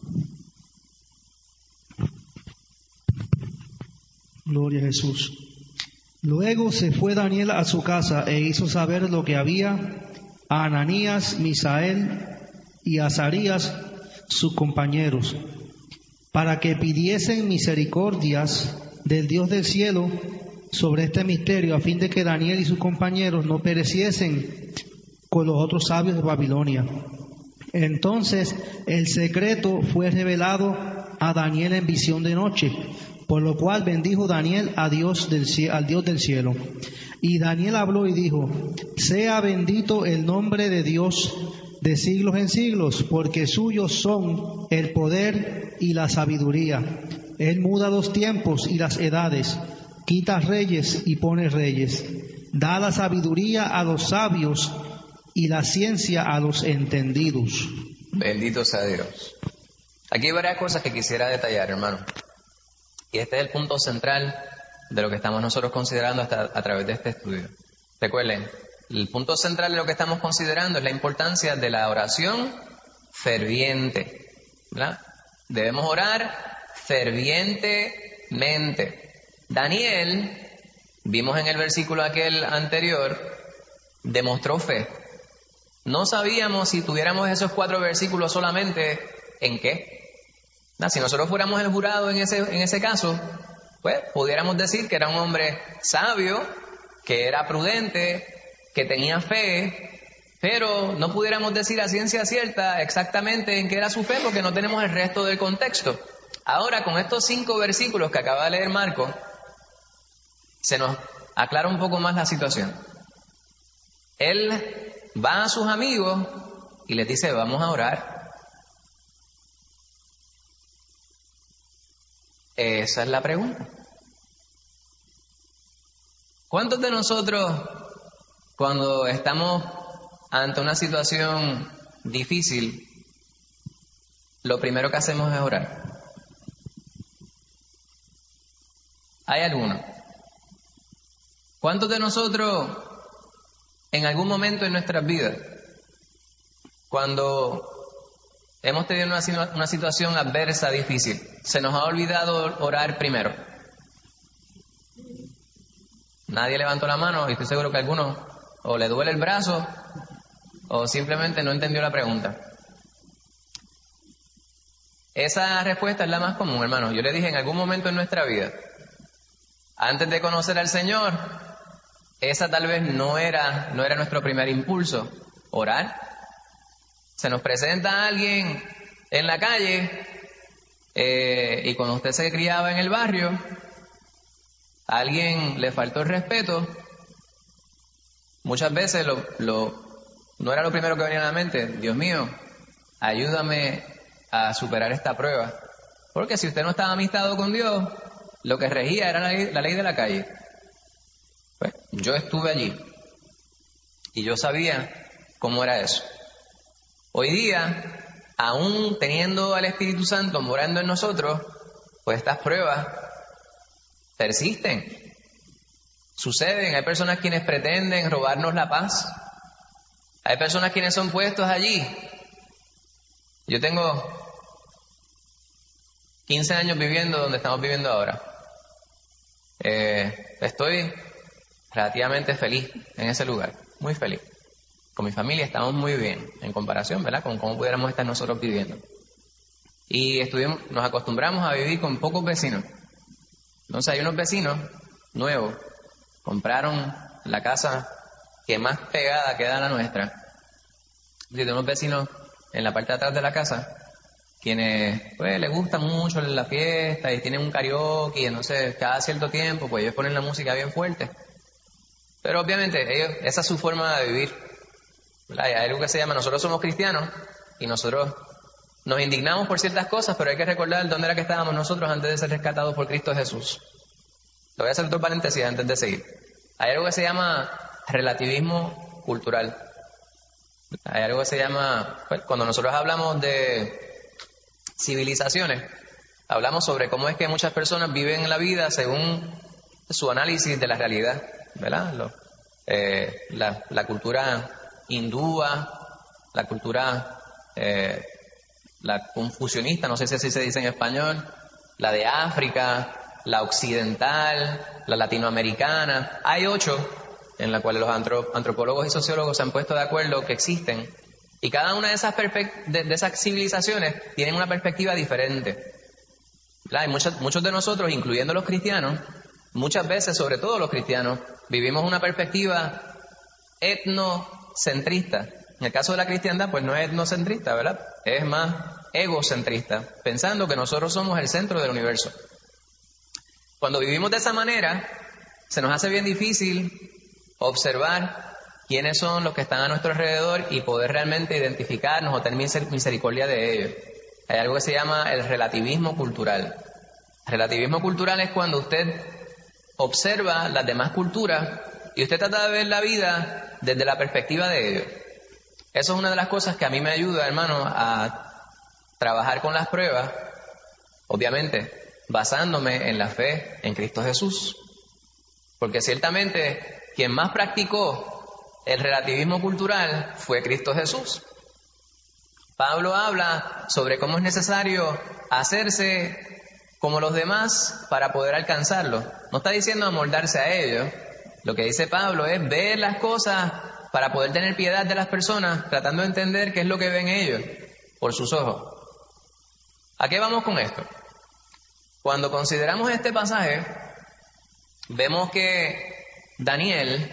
Gloria a Jesús. Luego se fue Daniel a su casa e hizo saber lo que había a Ananías, Misael y Azarías, sus compañeros, para que pidiesen misericordias del Dios del cielo sobre este misterio, a fin de que Daniel y sus compañeros no pereciesen con los otros sabios de Babilonia. Entonces el secreto fue revelado a Daniel en visión de noche, por lo cual bendijo Daniel al Dios del cielo. Y Daniel habló y dijo, sea bendito el nombre de Dios de siglos en siglos, porque suyos son el poder y la sabiduría. Él muda los tiempos y las edades, quita reyes y pone reyes, da la sabiduría a los sabios y la ciencia a los entendidos. Bendito sea Dios. Aquí hay varias cosas que quisiera detallar, hermano. Y este es el punto central de lo que estamos nosotros considerando a través de este estudio. Recuerden, el punto central de lo que estamos considerando es la importancia de la oración ferviente, ¿verdad? Debemos orar fervientemente. Daniel, vimos en el versículo aquel anterior, demostró fe. No sabíamos si tuviéramos esos 4 versículos solamente en qué. Si nosotros fuéramos el jurado en ese caso, pues pudiéramos decir que era un hombre sabio, que era prudente, que tenía fe, pero no pudiéramos decir a ciencia cierta exactamente en qué era su fe porque no tenemos el resto del contexto. Ahora, con estos 5 versículos que acaba de leer Marco, se nos aclara un poco más la situación. Él va a sus amigos y les dice, vamos a orar. Esa es la pregunta. ¿Cuántos de nosotros, cuando estamos ante una situación difícil, lo primero que hacemos es orar? ¿Hay alguno? ¿Cuántos de nosotros, en algún momento en nuestras vidas, cuando hemos tenido una situación adversa, difícil, se nos ha olvidado orar primero? Nadie levantó la mano y estoy seguro que alguno o le duele el brazo o simplemente no entendió la pregunta. Esa respuesta es la más común, hermano. Yo le dije, en algún momento en nuestra vida, antes de conocer al Señor, esa tal vez no era nuestro primer impulso, orar. Se nos presenta alguien en la calle y cuando usted se criaba en el barrio, a alguien le faltó el respeto, muchas veces no era lo primero que venía a la mente. Dios mío, ayúdame a superar esta prueba. Porque si usted no estaba amistado con Dios, lo que regía era la ley de la calle. Pues yo estuve allí y yo sabía cómo era eso. Hoy día, aún teniendo al Espíritu Santo morando en nosotros, pues estas pruebas persisten, suceden. Hay personas quienes pretenden robarnos la paz. Hay personas quienes son puestos allí. Yo tengo 15 años viviendo donde estamos viviendo ahora. Estoy relativamente feliz en ese lugar, muy feliz. Con mi familia estamos muy bien, en comparación, ¿verdad?, con cómo pudiéramos estar nosotros viviendo. Y nos acostumbramos a vivir con pocos vecinos. Entonces hay unos vecinos nuevos, compraron la casa que más pegada queda a la nuestra. Y unos vecinos en la parte de atrás de la casa, quienes pues les gusta mucho la fiesta y tienen un karaoke, y entonces cada cierto tiempo pues ellos ponen la música bien fuerte. Pero obviamente esa es su forma de vivir, ¿verdad? Hay algo que se llama, nosotros somos cristianos y nosotros nos indignamos por ciertas cosas, pero hay que recordar dónde era que estábamos nosotros antes de ser rescatados por Cristo Jesús. Lo voy a hacer otro paréntesis antes de seguir. Hay algo que se llama relativismo cultural. Hay algo que se llama, pues, cuando nosotros hablamos de civilizaciones, hablamos sobre cómo es que muchas personas viven la vida según su análisis de la realidad, ¿verdad? La cultura hindúa, la cultura la confucionista, no sé si así se dice en español, la de África, la occidental, la latinoamericana. Hay 8 en las cuales los antropólogos y sociólogos se han puesto de acuerdo que existen, y cada una de esas civilizaciones tienen una perspectiva diferente. Y muchos de nosotros, incluyendo los cristianos, muchas veces, sobre todo los cristianos, vivimos una perspectiva etnocentrista. En el caso de la cristiandad, pues no es etnocentrista, ¿verdad? Es más egocentrista, pensando que nosotros somos el centro del universo. Cuando vivimos de esa manera, se nos hace bien difícil observar quiénes son los que están a nuestro alrededor y poder realmente identificarnos o tener misericordia de ellos. Hay algo que se llama el relativismo cultural. El relativismo cultural es cuando usted observa las demás culturas y usted trata de ver la vida desde la perspectiva de ellos. Eso es una de las cosas que a mí me ayuda, hermano, a trabajar con las pruebas, obviamente basándome en la fe en Cristo Jesús. Porque ciertamente quien más practicó el relativismo cultural fue Cristo Jesús. Pablo habla sobre cómo es necesario hacerse como los demás para poder alcanzarlo. No está diciendo amoldarse a ellos. Lo que dice Pablo es ver las cosas para poder tener piedad de las personas, tratando de entender qué es lo que ven ellos por sus ojos. ¿A qué vamos con esto? Cuando consideramos este pasaje, vemos que Daniel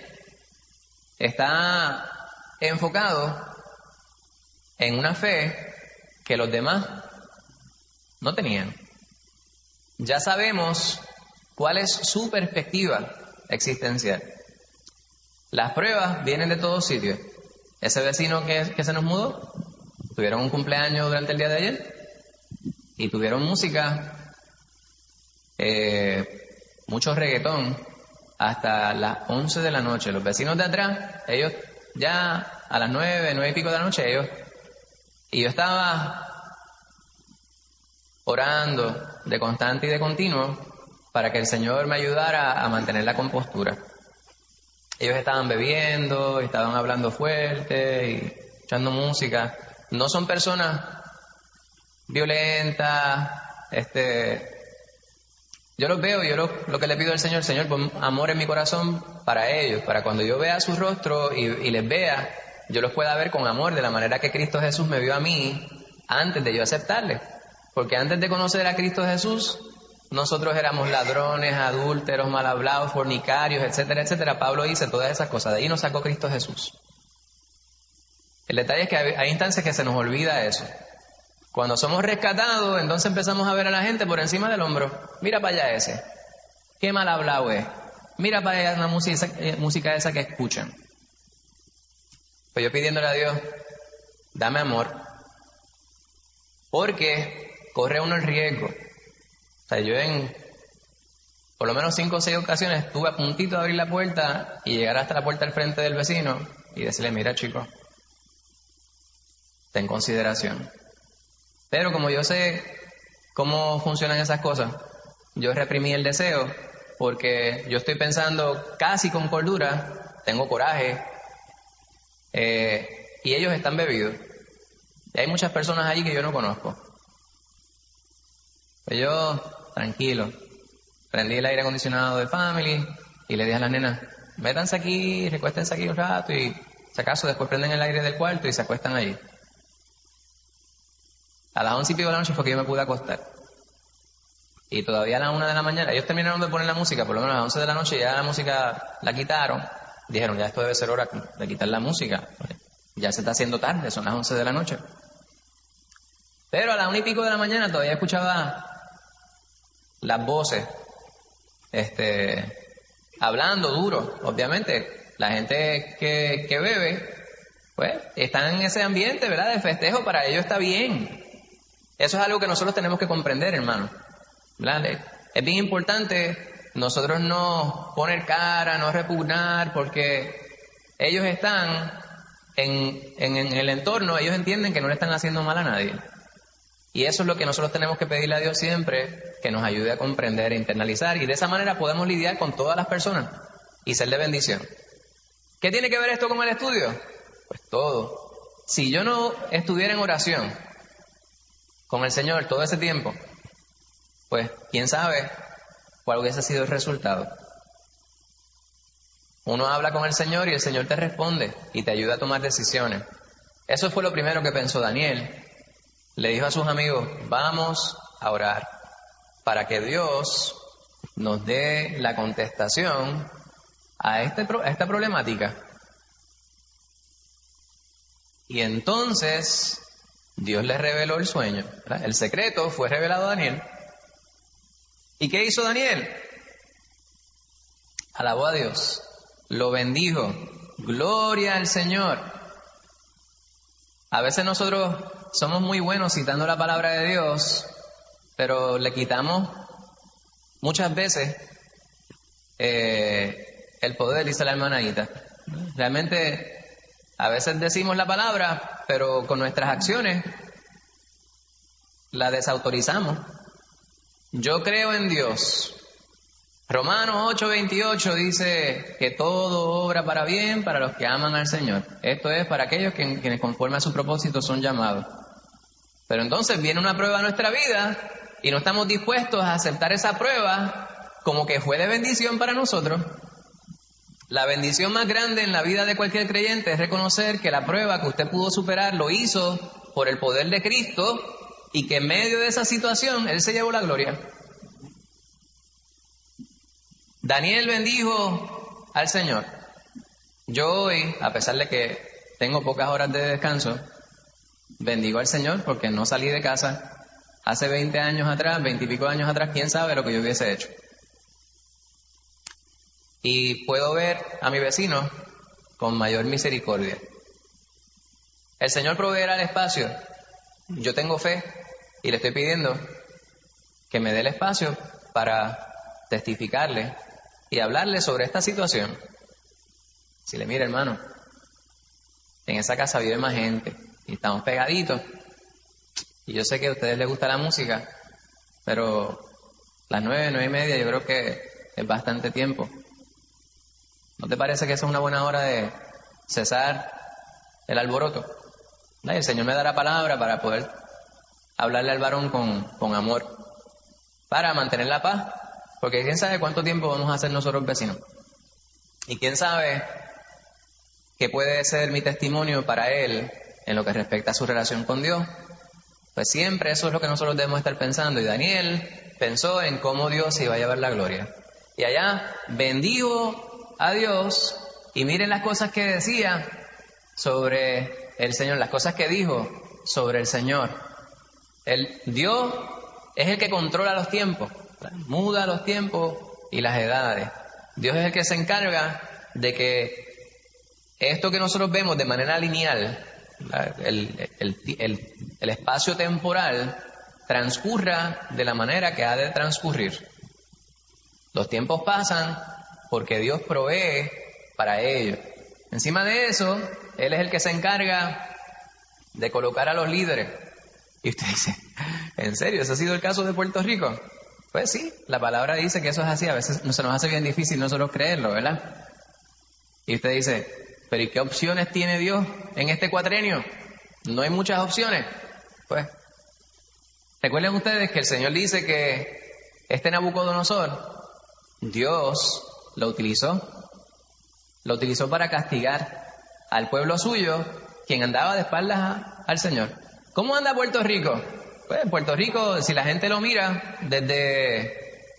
está enfocado en una fe que los demás no tenían. Ya sabemos cuál es su perspectiva existencial. Las pruebas vienen de todos sitios. Ese vecino que se nos mudó, tuvieron un cumpleaños durante el día de ayer y tuvieron música, mucho reggaetón, hasta las 11 de la noche. Los vecinos de atrás, ellos ya a las 9 y pico de la noche, y yo estaba orando de constante y de continuo para que el Señor me ayudara a mantener la compostura. Ellos estaban bebiendo, estaban hablando fuerte y escuchando música. No son personas violentas. Yo los veo y yo lo que le pido al Señor, pon amor en mi corazón para ellos, para cuando yo vea su rostro y les vea, yo los pueda ver con amor, de la manera que Cristo Jesús me vio a mí antes de yo aceptarle. Porque antes de conocer a Cristo Jesús, nosotros éramos ladrones, adúlteros, mal hablados, fornicarios, etcétera, etcétera. Pablo dice todas esas cosas. De ahí nos sacó Cristo Jesús. El detalle es que hay instancias que se nos olvida eso. Cuando somos rescatados, entonces empezamos a ver a la gente por encima del hombro. Mira para allá ese. Qué mal hablado es. Mira para allá una música esa que escuchan. Pues yo pidiéndole a Dios, dame amor. Porque corre uno el riesgo. O sea, yo en por lo menos 5 o 6 ocasiones estuve a puntito de abrir la puerta y llegar hasta la puerta al frente del vecino y decirle, mira chico, ten consideración. Pero como yo sé cómo funcionan esas cosas, yo reprimí el deseo porque yo estoy pensando casi con cordura, tengo coraje, y ellos están bebidos. Y hay muchas personas allí que yo no conozco. Pues yo, tranquilo, prendí el aire acondicionado de Family y le dije a las nenas, métanse aquí, recuéstense aquí un rato y si acaso después prenden el aire del cuarto y se acuestan allí. A las 11 y pico de la noche fue que yo me pude acostar. Y todavía a las 1 de la mañana, ellos terminaron de poner la música, por lo menos a las 11 de la noche ya la música la quitaron. Dijeron, ya esto debe ser hora de quitar la música. Ya se está haciendo tarde, son las 11 de la noche. Pero a las 1 y pico de la mañana todavía escuchaba las voces, hablando duro. Obviamente, la gente que bebe, pues, están en ese ambiente, ¿verdad?, de festejo, para ellos está bien. Eso es algo que nosotros tenemos que comprender, hermano. ¿Verdad? Es bien importante nosotros no poner cara, no repugnar, porque ellos están en el entorno, ellos entienden que no le están haciendo mal a nadie. Y eso es lo que nosotros tenemos que pedirle a Dios siempre, que nos ayude a comprender e internalizar, y de esa manera podemos lidiar con todas las personas y ser de bendición. ¿Qué tiene que ver esto con el estudio? Pues todo. Si yo no estuviera en oración con el Señor todo ese tiempo, pues quién sabe cuál hubiese sido el resultado. Uno habla con el Señor y el Señor te responde y te ayuda a tomar decisiones. Eso fue lo primero que pensó Daniel. Le dijo a sus amigos, vamos a orar para que Dios nos dé la contestación a esta problemática. Y entonces Dios le reveló el sueño, ¿verdad? El secreto fue revelado a Daniel. ¿Y qué hizo Daniel? Alabó a Dios, lo bendijo Gloria al Señor. A veces nosotros somos muy buenos citando la palabra de Dios, pero le quitamos muchas veces el poder, dice la hermana Anita. Realmente a veces decimos la palabra, pero con nuestras acciones la desautorizamos. Yo creo en Dios. Romanos 8:28 dice que todo obra para bien para los que aman al Señor. Esto es para aquellos quienes conforme a su propósito son llamados. Pero entonces viene una prueba a nuestra vida y no estamos dispuestos a aceptar esa prueba como que fue de bendición para nosotros. La bendición más grande en la vida de cualquier creyente es reconocer que la prueba que usted pudo superar lo hizo por el poder de Cristo y que en medio de esa situación Él se llevó la gloria. Daniel bendijo al Señor. Yo hoy, a pesar de que tengo pocas horas de descanso, bendigo al Señor porque no salí de casa. Hace 20 años atrás, 20 y pico años atrás, quién sabe lo que yo hubiese hecho. Y puedo ver a mi vecino con mayor misericordia. El Señor proveerá el espacio. Yo tengo fe y le estoy pidiendo que me dé el espacio para testificarle y hablarle sobre esta situación. Si le mira, hermano, en esa casa vive más gente y estamos pegaditos. Y yo sé que a ustedes les gusta la música, pero las 9:30 yo creo que es bastante tiempo. ¿No te parece que esa es una buena hora de cesar el alboroto? Y el Señor me dará palabra para poder hablarle al varón con amor, para mantener la paz, porque quién sabe cuánto tiempo vamos a ser nosotros vecinos. Y quién sabe qué puede ser mi testimonio para él en lo que respecta a su relación con Dios. Pues siempre eso es lo que nosotros debemos estar pensando. Y Daniel pensó en cómo Dios se iba a llevar la gloria. Y allá bendijo a Dios y miren las cosas que decía sobre el Señor, las cosas que dijo sobre el Señor. Dios es el que controla los tiempos, muda los tiempos y las edades. Dios es el que se encarga de que esto que nosotros vemos de manera lineal, el espacio temporal, transcurra de la manera que ha de transcurrir. Los tiempos pasan porque Dios provee para ello. Encima de eso, Él es el que se encarga de colocar a los líderes. Y usted dice, ¿en serio? ¿Ese ha sido el caso de Puerto Rico? Pues sí, la palabra dice que eso es así. A veces se nos hace bien difícil nosotros creerlo, ¿verdad? Y usted dice, ¿pero y qué opciones tiene Dios en este cuatrenio? No hay muchas opciones. Pues, recuerden ustedes que el Señor dice que este Nabucodonosor, Dios lo utilizó para castigar al pueblo suyo, quien andaba de espaldas al Señor. ¿Cómo anda Puerto Rico? Pues Puerto Rico, si la gente lo mira desde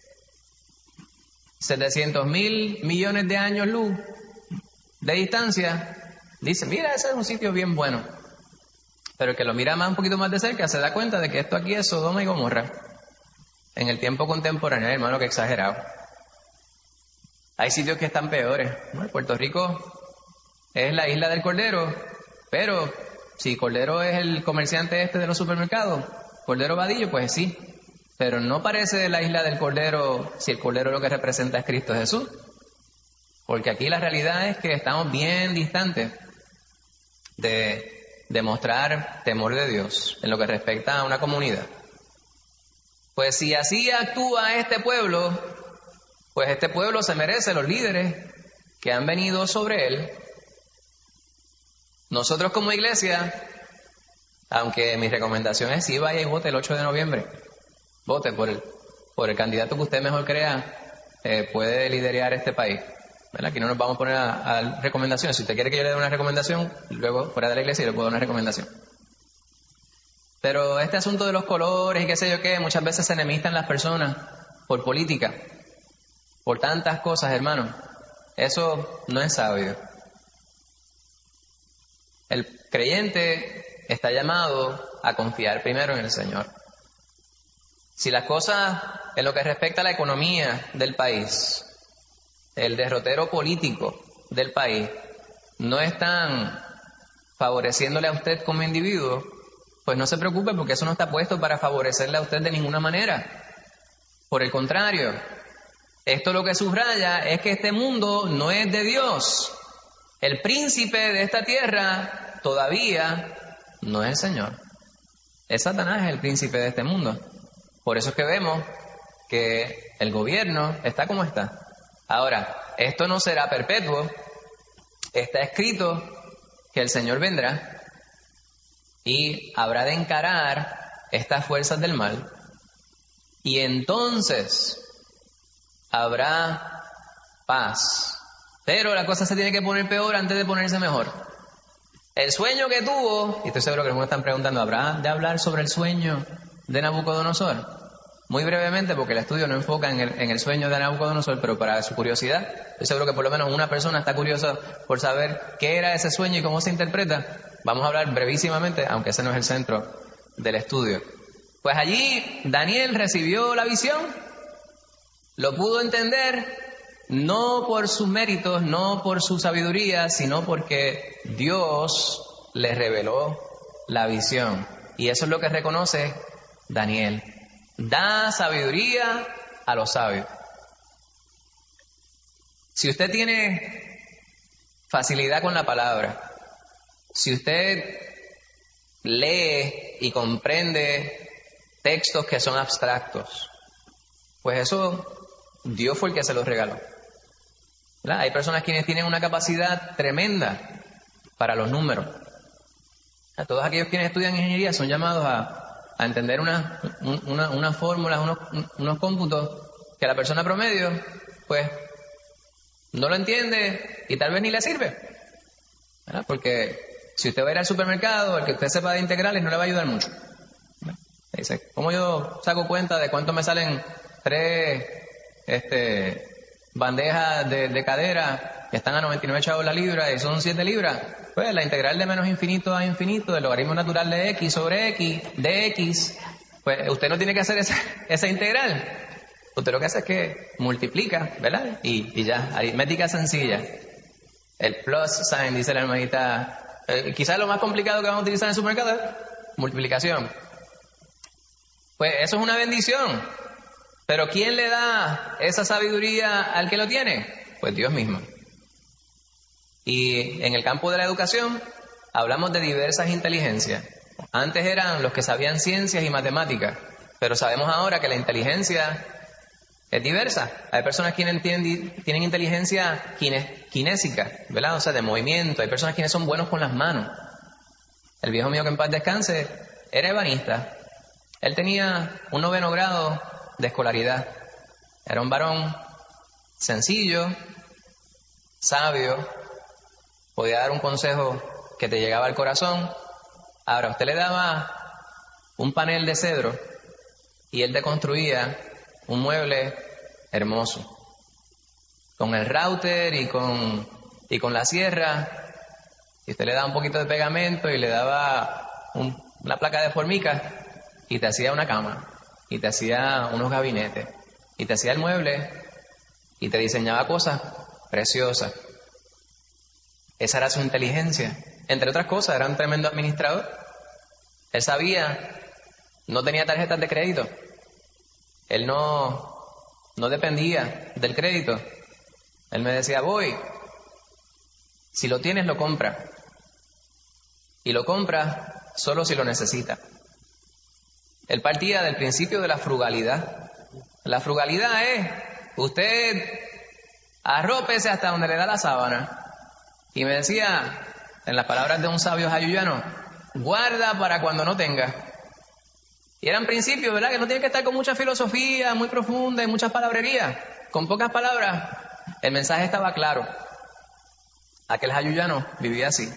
700,000 millones de años luz de distancia, dice, mira, ese es un sitio bien bueno. Pero el que lo mira un poquito más de cerca se da cuenta de que esto aquí es Sodoma y Gomorra. En el tiempo contemporáneo, hermano, que exagerado. Hay sitios que están peores. Bueno, Puerto Rico es la isla del Cordero, pero si Cordero es el comerciante de los supermercados, Cordero Vadillo, pues sí. Pero no parece la isla del Cordero si el Cordero lo que representa es Cristo Jesús. Porque aquí la realidad es que estamos bien distantes de demostrar temor de Dios en lo que respecta a una comunidad. Pues si así actúa este pueblo, pues este pueblo se merece los líderes que han venido sobre él. Nosotros como iglesia, aunque mi recomendación es sí vaya y vote el 8 de noviembre, vote por el candidato que usted mejor crea puede liderar este país. ¿Verdad? Aquí no nos vamos a poner a recomendaciones. Si usted quiere que yo le dé una recomendación, luego fuera de la iglesia yo le puedo dar una recomendación. Pero este asunto de los colores y qué sé yo qué, muchas veces se enemistan las personas por política, por tantas cosas, hermano. Eso no es sabio. El creyente está llamado a confiar primero en el Señor. Si las cosas en lo que respecta a la economía del país, el derrotero político del país, no están favoreciéndole a usted como individuo, pues no se preocupe, porque eso no está puesto para favorecerle a usted de ninguna manera. Por el contrario, esto lo que subraya es que este mundo no es de Dios. El príncipe de esta tierra todavía no es el Señor. Es Satanás el príncipe de este mundo. Por eso es que vemos que el gobierno está como está. Ahora, esto no será perpetuo. Está escrito que el Señor vendrá y habrá de encarar estas fuerzas del mal, y entonces habrá paz. Pero la cosa se tiene que poner peor antes de ponerse mejor. El sueño que tuvo, y estoy seguro que algunos están preguntando, ¿habrá de hablar sobre el sueño de Nabucodonosor? Muy brevemente, porque el estudio no enfoca en el sueño de Nabucodonosor, pero para su curiosidad, estoy seguro que por lo menos una persona está curiosa por saber qué era ese sueño y cómo se interpreta. Vamos a hablar brevísimamente, aunque ese no es el centro del estudio. Pues allí Daniel recibió la visión, lo pudo entender, no por sus méritos, no por su sabiduría, sino porque Dios le reveló la visión. Y eso es lo que reconoce Daniel. Da sabiduría a los sabios. Si usted tiene facilidad con la palabra, si usted lee y comprende textos que son abstractos, pues eso Dios fue el que se los regaló. ¿Verdad? Hay personas quienes tienen una capacidad tremenda para los números. Todos aquellos quienes estudian ingeniería son llamados a entender unas fórmulas, unos cómputos que la persona promedio, pues, no lo entiende y tal vez ni le sirve. ¿Verdad? Porque si usted va a ir al supermercado, el que usted sepa de integrales no le va a ayudar mucho. ¿Verdad? Dice, ¿cómo yo saco cuenta de cuánto me salen 3 bandejas de cadera que están a 99 chavos la libra y son 7 libras? Pues la integral de menos infinito a infinito del logaritmo natural de x sobre x de x, pues usted no tiene que hacer esa integral. Usted lo que hace es que multiplica, ¿verdad? Y ya, aritmética sencilla. El plus sign, dice la hermanita. Quizás lo más complicado que vamos a utilizar en el supermercado es multiplicación. Pues eso es una bendición. Pero ¿quién le da esa sabiduría al que lo tiene? Pues Dios mismo. Y en el campo de la educación hablamos de diversas inteligencias. Antes eran los que sabían ciencias y matemáticas, pero sabemos ahora que la inteligencia es diversa. Hay personas quienes tienen inteligencia kinésica, ¿verdad? O sea, de movimiento. Hay personas quienes son buenos con las manos. El viejo mío, que en paz descanse, era ebanista. Él tenía un 9º grado de escolaridad. Era un varón sencillo, sabio, podía dar un consejo que te llegaba al corazón. Ahora, usted le daba un panel de cedro y él te construía un mueble hermoso. Con el router y con la sierra, y usted le daba un poquito de pegamento y le daba una placa de formica y te hacía una cama, y te hacía unos gabinetes, y te hacía el mueble y te diseñaba cosas preciosas. Esa era su inteligencia. Entre otras cosas, era un tremendo administrador. Él sabía, no tenía tarjetas de crédito. Él no dependía del crédito. Él me decía, voy, si lo tienes lo compra. Y lo compra solo si lo necesita. Él partía del principio de la frugalidad. La frugalidad es, usted arrópese hasta donde le da la sábana. Y me decía, en las palabras de un sabio jayuyano, guarda para cuando no tenga. Y eran principios, ¿verdad? Que no tiene que estar con mucha filosofía, muy profunda y muchas palabrerías. Con pocas palabras, el mensaje estaba claro. Aquel jayuyano vivía así.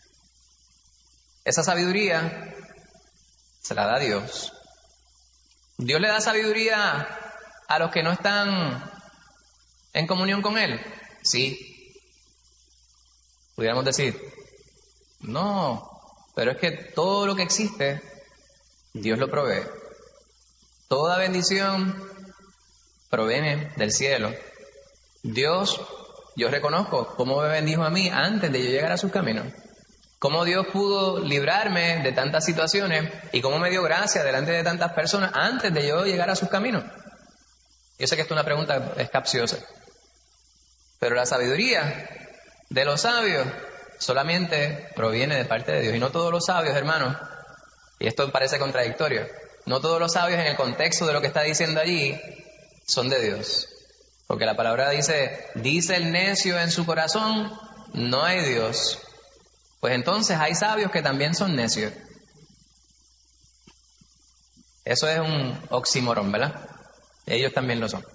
Esa sabiduría se la da Dios. Dios le da sabiduría a los que no están en comunión con Él. Sí. Pudiéramos decir, no, pero es que todo lo que existe, Dios lo provee. Toda bendición proviene del cielo. Dios yo reconozco cómo me bendijo a mí antes de yo llegar a sus caminos. Cómo Dios pudo librarme de tantas situaciones y cómo me dio gracia delante de tantas personas antes de yo llegar a sus caminos. Yo sé que esta es una pregunta es capciosa, pero la sabiduría de los sabios solamente proviene de parte de Dios. Y no todos los sabios, hermanos, y esto parece contradictorio, no todos los sabios en el contexto de lo que está diciendo allí son de Dios. Porque la palabra dice el necio en su corazón, no hay Dios. Pues entonces hay sabios que también son necios. Eso es un oxímoron, ¿verdad? Ellos también lo son.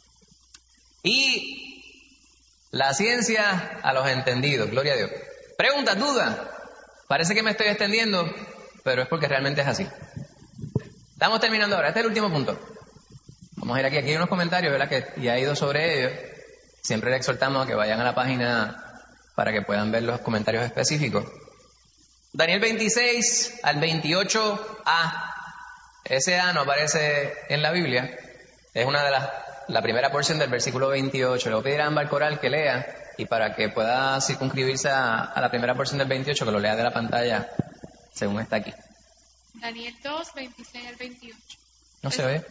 Y la ciencia a los entendidos, gloria a Dios. Preguntas, dudas. Parece que me estoy extendiendo, pero es porque realmente es así. Estamos terminando ahora. Este es el último punto. Vamos a ir aquí. Aquí hay unos comentarios, ¿verdad? Que ya he ido sobre ellos. Siempre les exhortamos a que vayan a la página para que puedan ver los comentarios específicos. Daniel 26 al 28a. Ese A no aparece en la Biblia. Es una de la primera porción del versículo 28. Le voy a pedir a Ámbar Coral que lea, y para que pueda circunscribirse a la primera porción del 28, que lo lea de la pantalla según está aquí. Daniel 2, 26 al 28. ¿No se ve?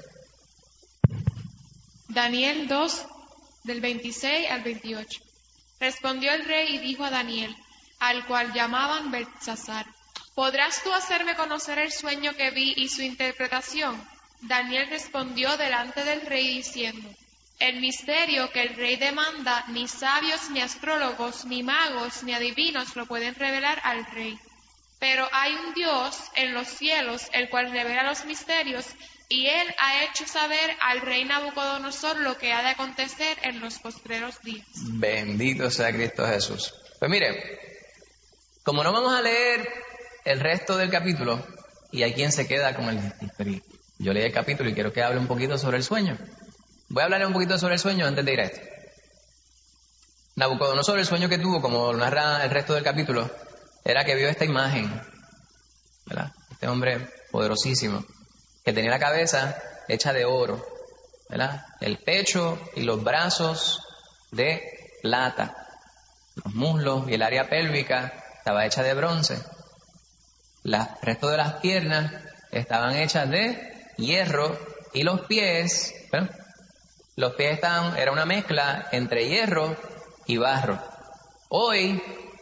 Daniel 2, del 26 al 28. Respondió el rey y dijo a Daniel, al cual llamaban Beltsasar, ¿podrás tú hacerme conocer el sueño que vi y su interpretación? Daniel respondió delante del rey diciendo, el misterio que el rey demanda, ni sabios, ni astrólogos, ni magos, ni adivinos lo pueden revelar al rey. Pero hay un Dios en los cielos, el cual revela los misterios, y él ha hecho saber al rey Nabucodonosor lo que ha de acontecer en los postreros días. Bendito sea Cristo Jesús. Pues mire, como no vamos a leer el resto del capítulo, y hay quien se queda con el... Yo leí el capítulo y quiero que hable un poquito sobre el sueño. Voy a hablar un poquito sobre el sueño antes de ir a esto. Nabucodonosor, el sueño que tuvo, como narra el resto del capítulo, era que vio esta imagen, ¿verdad? Este hombre poderosísimo, que tenía la cabeza hecha de oro, ¿verdad? El pecho y los brazos de plata, los muslos y el área pélvica estaba hecha de bronce, el resto de las piernas estaban hechas de hierro y los pies, ¿verdad? Los pies era una mezcla entre hierro y barro. Hoy,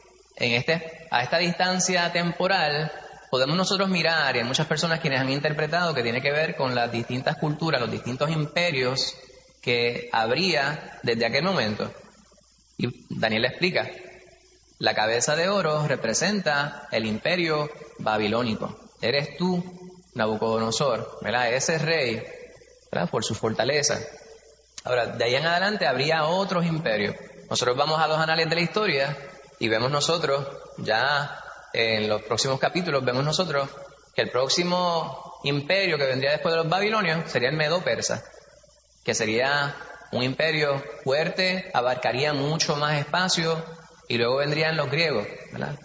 a esta distancia temporal, podemos nosotros mirar, y hay muchas personas quienes han interpretado que tiene que ver con las distintas culturas, los distintos imperios que habría desde aquel momento. Y Daniel explica, la cabeza de oro representa el imperio babilónico. Eres tú, Nabucodonosor, ¿verdad? Ese rey, ¿verdad? Por su fortaleza. Ahora, de ahí en adelante habría otros imperios. Nosotros vamos a los anales de la historia y vemos nosotros, ya en los próximos capítulos, vemos nosotros que el próximo imperio que vendría después de los babilonios sería el Medo-Persa, que sería un imperio fuerte, abarcaría mucho más espacio, y luego vendrían los griegos, ¿verdad?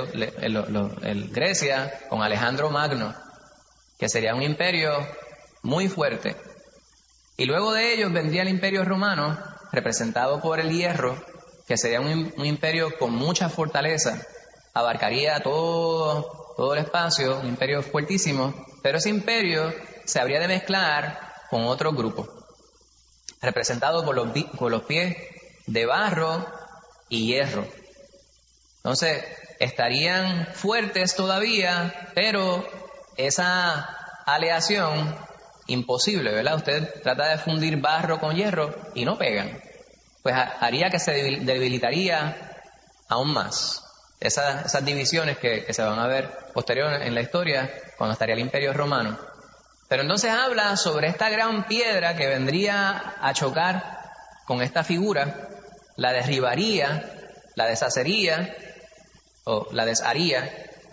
El Grecia con Alejandro Magno, que sería un imperio muy fuerte. Y luego de ellos vendría el imperio romano, representado por el hierro, que sería un imperio con mucha fortaleza, abarcaría todo el espacio, un imperio fuertísimo, pero ese imperio se habría de mezclar con otro grupo, representado por los pies de barro y hierro. Entonces, estarían fuertes todavía, pero esa aleación imposible, ¿verdad? Usted trata de fundir barro con hierro y no pegan. Pues haría que se debilitaría aún más. Esas divisiones que se van a ver posterior en la historia, cuando estaría el Imperio Romano. Pero entonces habla sobre esta gran piedra que vendría a chocar con esta figura, la derribaría, la deshacería, o la desharía,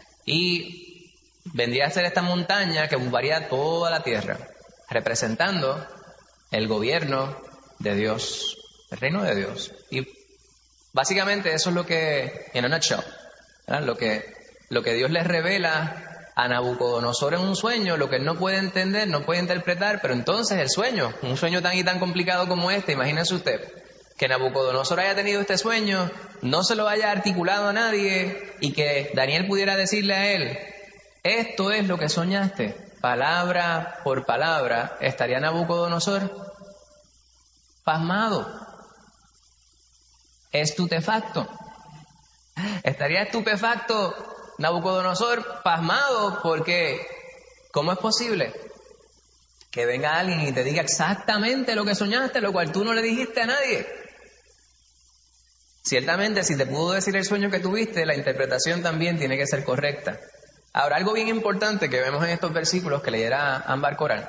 y vendría a ser esta montaña que ocuparía toda la tierra, representando el gobierno de Dios, el reino de Dios. Y básicamente eso es lo que, en una nutshell, ¿verdad? Lo que Dios les revela a Nabucodonosor en un sueño, lo que él no puede entender, no puede interpretar, pero entonces el sueño, un sueño tan y tan complicado como este, imagínense usted, que Nabucodonosor haya tenido este sueño, no se lo haya articulado a nadie y que Daniel pudiera decirle a él, esto es lo que soñaste, palabra por palabra, estaría Nabucodonosor pasmado, estupefacto. Estaría estupefacto Nabucodonosor pasmado porque ¿cómo es posible que venga alguien y te diga exactamente lo que soñaste, lo cual tú no le dijiste a nadie? Ciertamente, si te pudo decir el sueño que tuviste, la interpretación también tiene que ser correcta. Ahora, algo bien importante que vemos en estos versículos que leyera Ámbar Coral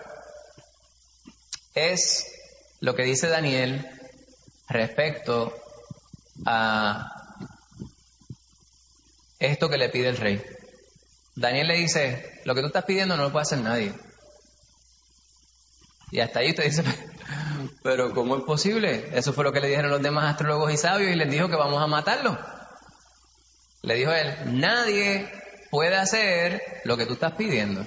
es lo que dice Daniel respecto a esto que le pide el rey. Daniel le dice, lo que tú estás pidiendo no lo puede hacer nadie. Y hasta ahí usted dice, pero ¿cómo es posible? Eso fue lo que le dijeron los demás astrólogos y sabios y les dijo que vamos a matarlo. Le dijo él, nadie puede hacer lo que tú estás pidiendo.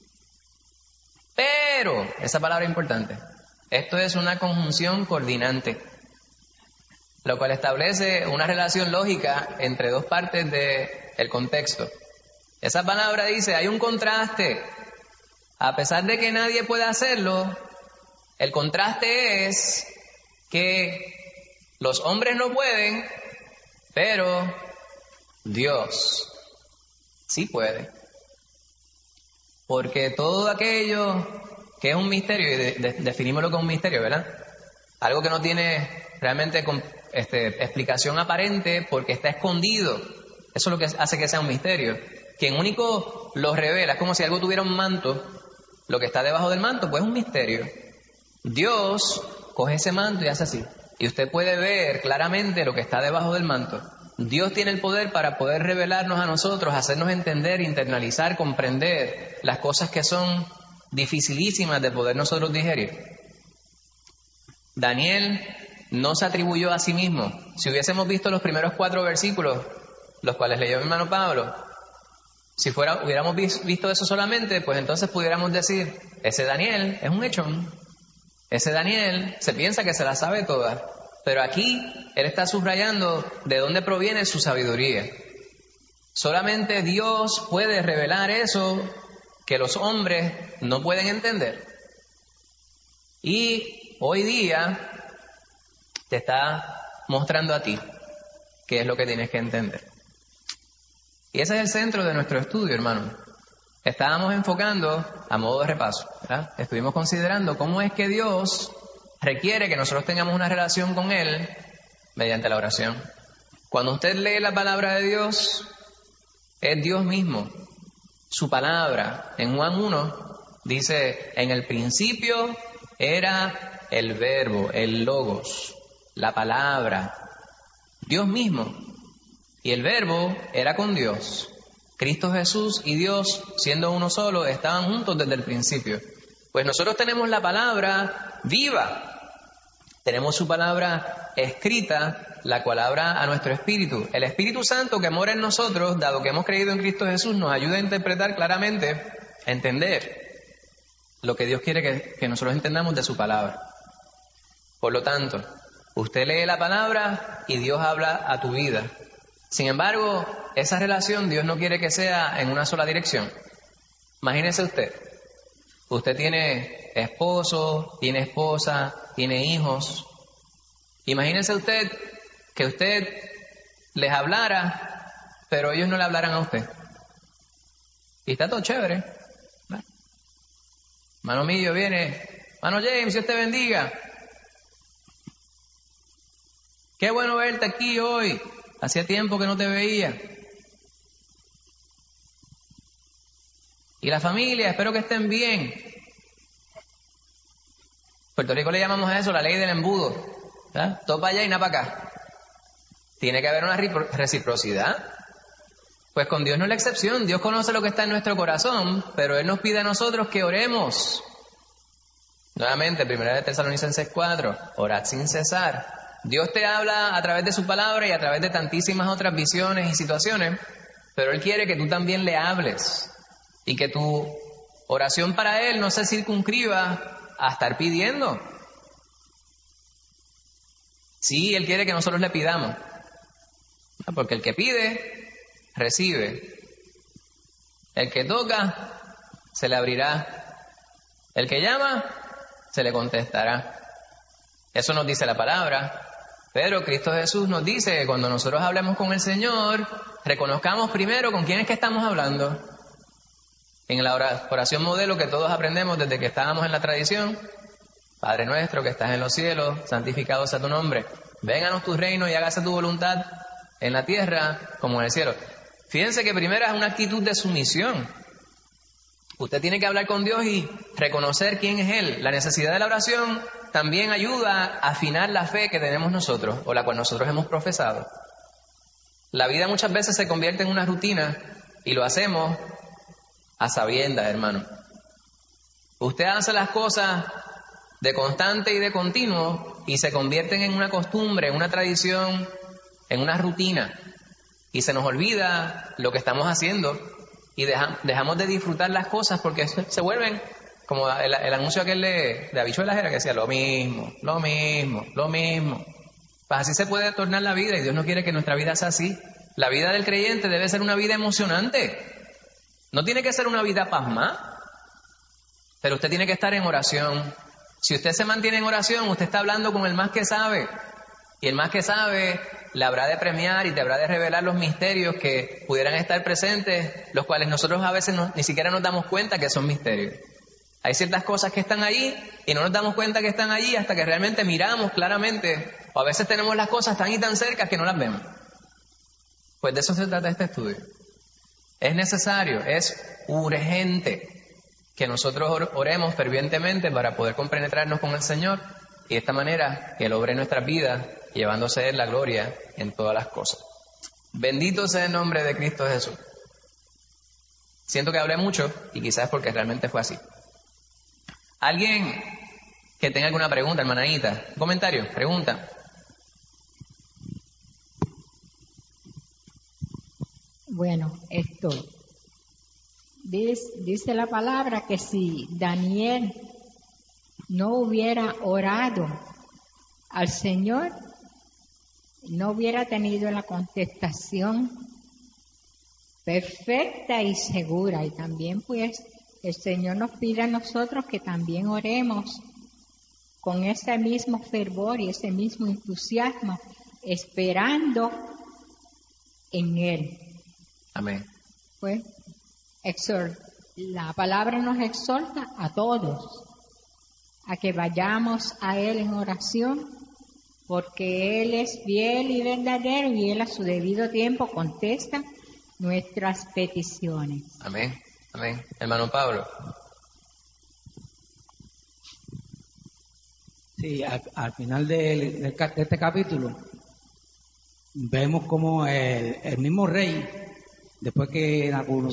Pero, esa palabra es importante, esto es una conjunción coordinante, lo cual establece una relación lógica entre dos partes del contexto. Esa palabra dice, hay un contraste. A pesar de que nadie puede hacerlo, el contraste es que los hombres no pueden, pero Dios sí puede. Porque todo aquello que es un misterio, y definimos lo que es un misterio, ¿verdad? Algo que no tiene realmente explicación aparente porque está escondido. Eso es lo que hace que sea un misterio. Quien único lo revela, es como si algo tuviera un manto, lo que está debajo del manto, pues es un misterio. Dios coge ese manto y hace así. Y usted puede ver claramente lo que está debajo del manto. Dios tiene el poder para poder revelarnos a nosotros, hacernos entender, internalizar, comprender las cosas que son dificilísimas de poder nosotros digerir. Daniel no se atribuyó a sí mismo. Si hubiésemos visto los primeros 4 versículos, los cuales leyó mi hermano Pablo, si hubiéramos visto eso solamente, pues entonces pudiéramos decir, ese Daniel es un echón. Ese Daniel se piensa que se la sabe toda. Pero aquí él está subrayando de dónde proviene su sabiduría. Solamente Dios puede revelar eso que los hombres no pueden entender. Y hoy día te está mostrando a ti qué es lo que tienes que entender. Y ese es el centro de nuestro estudio, hermano. Estábamos enfocando a modo de repaso, ¿verdad? Estuvimos considerando cómo es que Dios requiere que nosotros tengamos una relación con Él mediante la oración. Cuando usted lee la palabra de Dios, es Dios mismo. Su palabra, en Juan 1, dice, en el principio era el verbo, el logos, la palabra, Dios mismo. Y el verbo era con Dios. Cristo Jesús y Dios, siendo uno solo, estaban juntos desde el principio. Pues nosotros tenemos la palabra viva. Tenemos su palabra escrita, la cual habla a nuestro espíritu. El Espíritu Santo que mora en nosotros, dado que hemos creído en Cristo Jesús, nos ayuda a interpretar claramente, a entender lo que Dios quiere que nosotros entendamos de su palabra. Por lo tanto, usted lee la palabra y Dios habla a tu vida. Sin embargo, esa relación Dios no quiere que sea en una sola dirección. Imagínese usted tiene esposo, tiene esposa, tiene hijos. Imagínese usted que usted les hablara, pero ellos no le hablaran a usted. Y está todo chévere. Mano Millo viene, mano James, Dios te bendiga. Qué bueno verte aquí hoy. Hacía tiempo que no te veía. Y la familia, espero que estén bien. En Puerto Rico le llamamos a eso la ley del embudo. ¿Verdad? Todo para allá y nada para acá. Tiene que haber una reciprocidad. Pues con Dios no es la excepción. Dios conoce lo que está en nuestro corazón, pero Él nos pide a nosotros que oremos. Nuevamente, 1 Tesalonicenses 4, orad sin cesar. Dios te habla a través de su palabra y a través de tantísimas otras visiones y situaciones, pero Él quiere que tú también le hables y que tu oración para Él no se circunscriba a estar pidiendo. Sí, Él quiere que nosotros le pidamos. Porque el que pide, recibe. El que toca, se le abrirá. El que llama, se le contestará. Eso nos dice la palabra. Pero Cristo Jesús nos dice que cuando nosotros hablemos con el Señor, reconozcamos primero con quién es que estamos hablando. En la oración modelo que todos aprendemos desde que estábamos en la tradición: Padre nuestro que estás en los cielos, santificado sea tu nombre. Vénganos tu reino y hágase tu voluntad en la tierra como en el cielo. Fíjense que primero es una actitud de sumisión. Usted tiene que hablar con Dios y reconocer quién es Él. La necesidad de la oración también ayuda a afinar la fe que tenemos nosotros, o la cual nosotros hemos profesado. La vida muchas veces se convierte en una rutina y lo hacemos a sabiendas, hermano. Usted hace las cosas de constante y de continuo y se convierten en una costumbre, en una tradición, en una rutina. Y se nos olvida lo que estamos haciendo y dejamos de disfrutar las cosas porque se vuelven como el anuncio aquel de habichuelas era que decía lo mismo. Pues así se puede tornar la vida y Dios no quiere que nuestra vida sea así. La vida del creyente debe ser una vida emocionante. No tiene que ser una vida pasmada, pero usted tiene que estar en oración. Si usted se mantiene en oración, usted está hablando con el más que sabe. Y el más que sabe le habrá de premiar y te habrá de revelar los misterios que pudieran estar presentes, los cuales nosotros a veces ni siquiera nos damos cuenta que son misterios. Hay ciertas cosas que están allí y no nos damos cuenta que están allí hasta que realmente miramos claramente, o a veces tenemos las cosas tan y tan cerca que no las vemos. Pues de eso se trata este estudio. Es necesario, es urgente que nosotros oremos fervientemente para poder compenetrarnos con el Señor y de esta manera que Él obre en nuestras vidas, llevándose Él la gloria en todas las cosas. Bendito sea el nombre de Cristo Jesús. Siento que hablé mucho y quizás porque realmente fue así. ¿Alguien que tenga alguna pregunta, hermana Anita? ¿Un comentario? ¿Pregunta? Bueno, esto dice la palabra que si Daniel no hubiera orado al Señor, no hubiera tenido la contestación perfecta y segura. Y también pues el Señor nos pide a nosotros que también oremos con ese mismo fervor y ese mismo entusiasmo, esperando en Él. Amén. Pues la palabra nos exhorta a todos a que vayamos a Él en oración, porque Él es fiel y verdadero y Él a su debido tiempo contesta nuestras peticiones. Amén. Amén. Hermano Pablo. Sí, al final de este capítulo vemos como el mismo rey, después que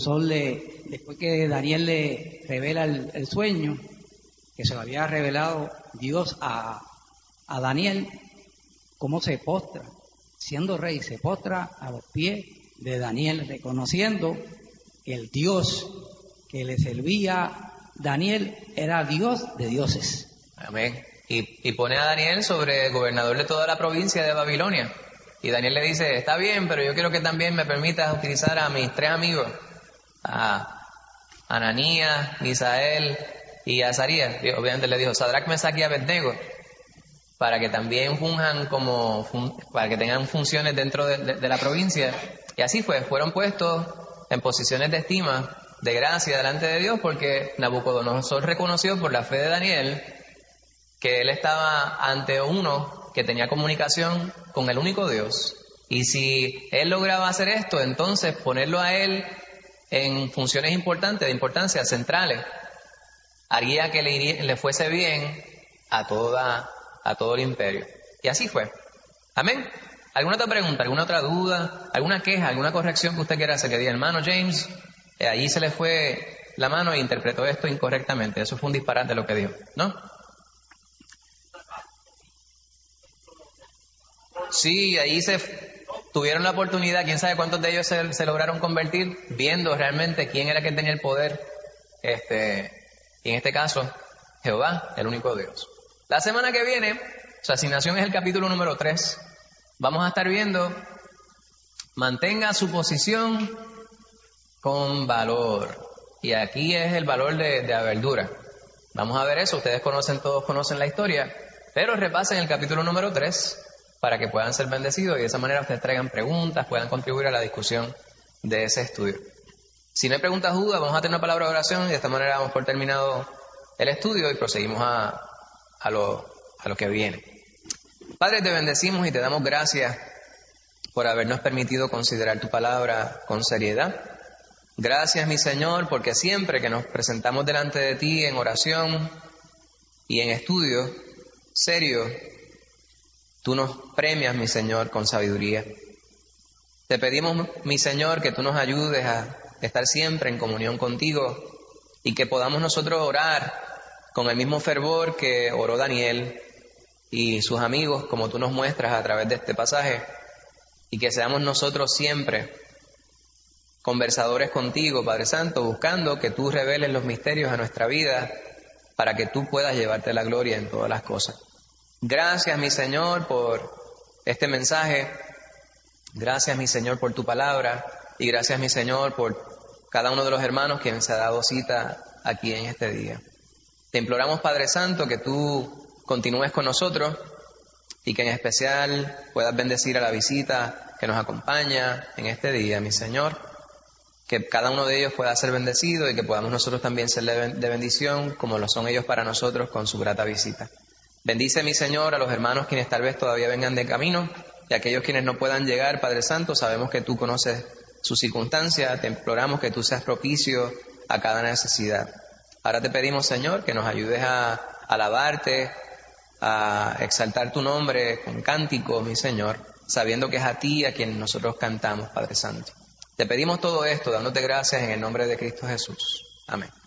Daniel le revela el sueño, que se lo había revelado Dios a Daniel, cómo se postra, siendo rey, se postra a los pies de Daniel, reconociendo que el Dios que le servía Daniel era Dios de dioses. Amén. Y pone a Daniel sobre el gobernador de toda la provincia de Babilonia. Y Daniel le dice, está bien, pero yo quiero que también me permitas utilizar a mis 3 amigos, a Ananías, Misael y Azarías. Obviamente le dijo, Sadrach, Mesach y Abednego, para que también funjan para que tengan funciones dentro de la provincia. Y así fueron puestos en posiciones de estima, de gracia delante de Dios, porque Nabucodonosor reconoció por la fe de Daniel que él estaba ante uno que tenía comunicación con el único Dios. Y si él lograba hacer esto, entonces ponerlo a él en funciones importantes, de importancia, centrales, haría que le fuese bien a todo el imperio. Y así fue. Amén. ¿Alguna otra pregunta, alguna otra duda, alguna queja, alguna corrección que usted quiera hacer? Que diga, hermano James, allí se le fue la mano e interpretó esto incorrectamente. Eso fue un disparate lo que dijo, ¿no? Sí, allí tuvieron la oportunidad, quién sabe cuántos de ellos se lograron convertir, viendo realmente quién era quien tenía el poder, y en este caso, Jehová, el único Dios. La semana que viene Su asignación es el capítulo número 3. Vamos a estar viendo, mantenga su posición con valor. Y aquí es el valor de la verdura. Vamos a ver eso, ustedes todos conocen la historia, pero repasen el capítulo número 3 para que puedan ser bendecidos y de esa manera ustedes traigan preguntas, puedan contribuir a la discusión de ese estudio. Si no hay preguntas o dudas, vamos a tener una palabra de oración y de esta manera vamos por terminado el estudio y proseguimos a lo que viene. Padre, te bendecimos y te damos gracias por habernos permitido considerar tu palabra con seriedad. Gracias, mi Señor, porque siempre que nos presentamos delante de ti en oración y en estudio serio, tú nos premias, mi Señor, con sabiduría. Te pedimos, mi Señor, que tú nos ayudes a estar siempre en comunión contigo y que podamos nosotros orar con el mismo fervor que oró Daniel y sus amigos, como tú nos muestras a través de este pasaje, y que seamos nosotros siempre conversadores contigo, Padre Santo, buscando que tú reveles los misterios a nuestra vida para que tú puedas llevarte la gloria en todas las cosas. Gracias, mi Señor, por este mensaje. Gracias, mi Señor, por tu palabra. Y gracias, mi Señor, por cada uno de los hermanos que se ha dado cita aquí en este día. Te imploramos, Padre Santo, que tú continúes con nosotros y que en especial puedas bendecir a la visita que nos acompaña en este día, mi Señor. Que cada uno de ellos pueda ser bendecido y que podamos nosotros también ser de bendición como lo son ellos para nosotros con su grata visita. Bendice, mi Señor, a los hermanos quienes tal vez todavía vengan de camino y a aquellos quienes no puedan llegar, Padre Santo. Sabemos que tú conoces sus circunstancias, te imploramos que tú seas propicio a cada necesidad. Ahora te pedimos, Señor, que nos ayudes a alabarte, a exaltar tu nombre con cánticos, mi Señor, sabiendo que es a ti a quien nosotros cantamos, Padre Santo. Te pedimos todo esto dándote gracias en el nombre de Cristo Jesús. Amén.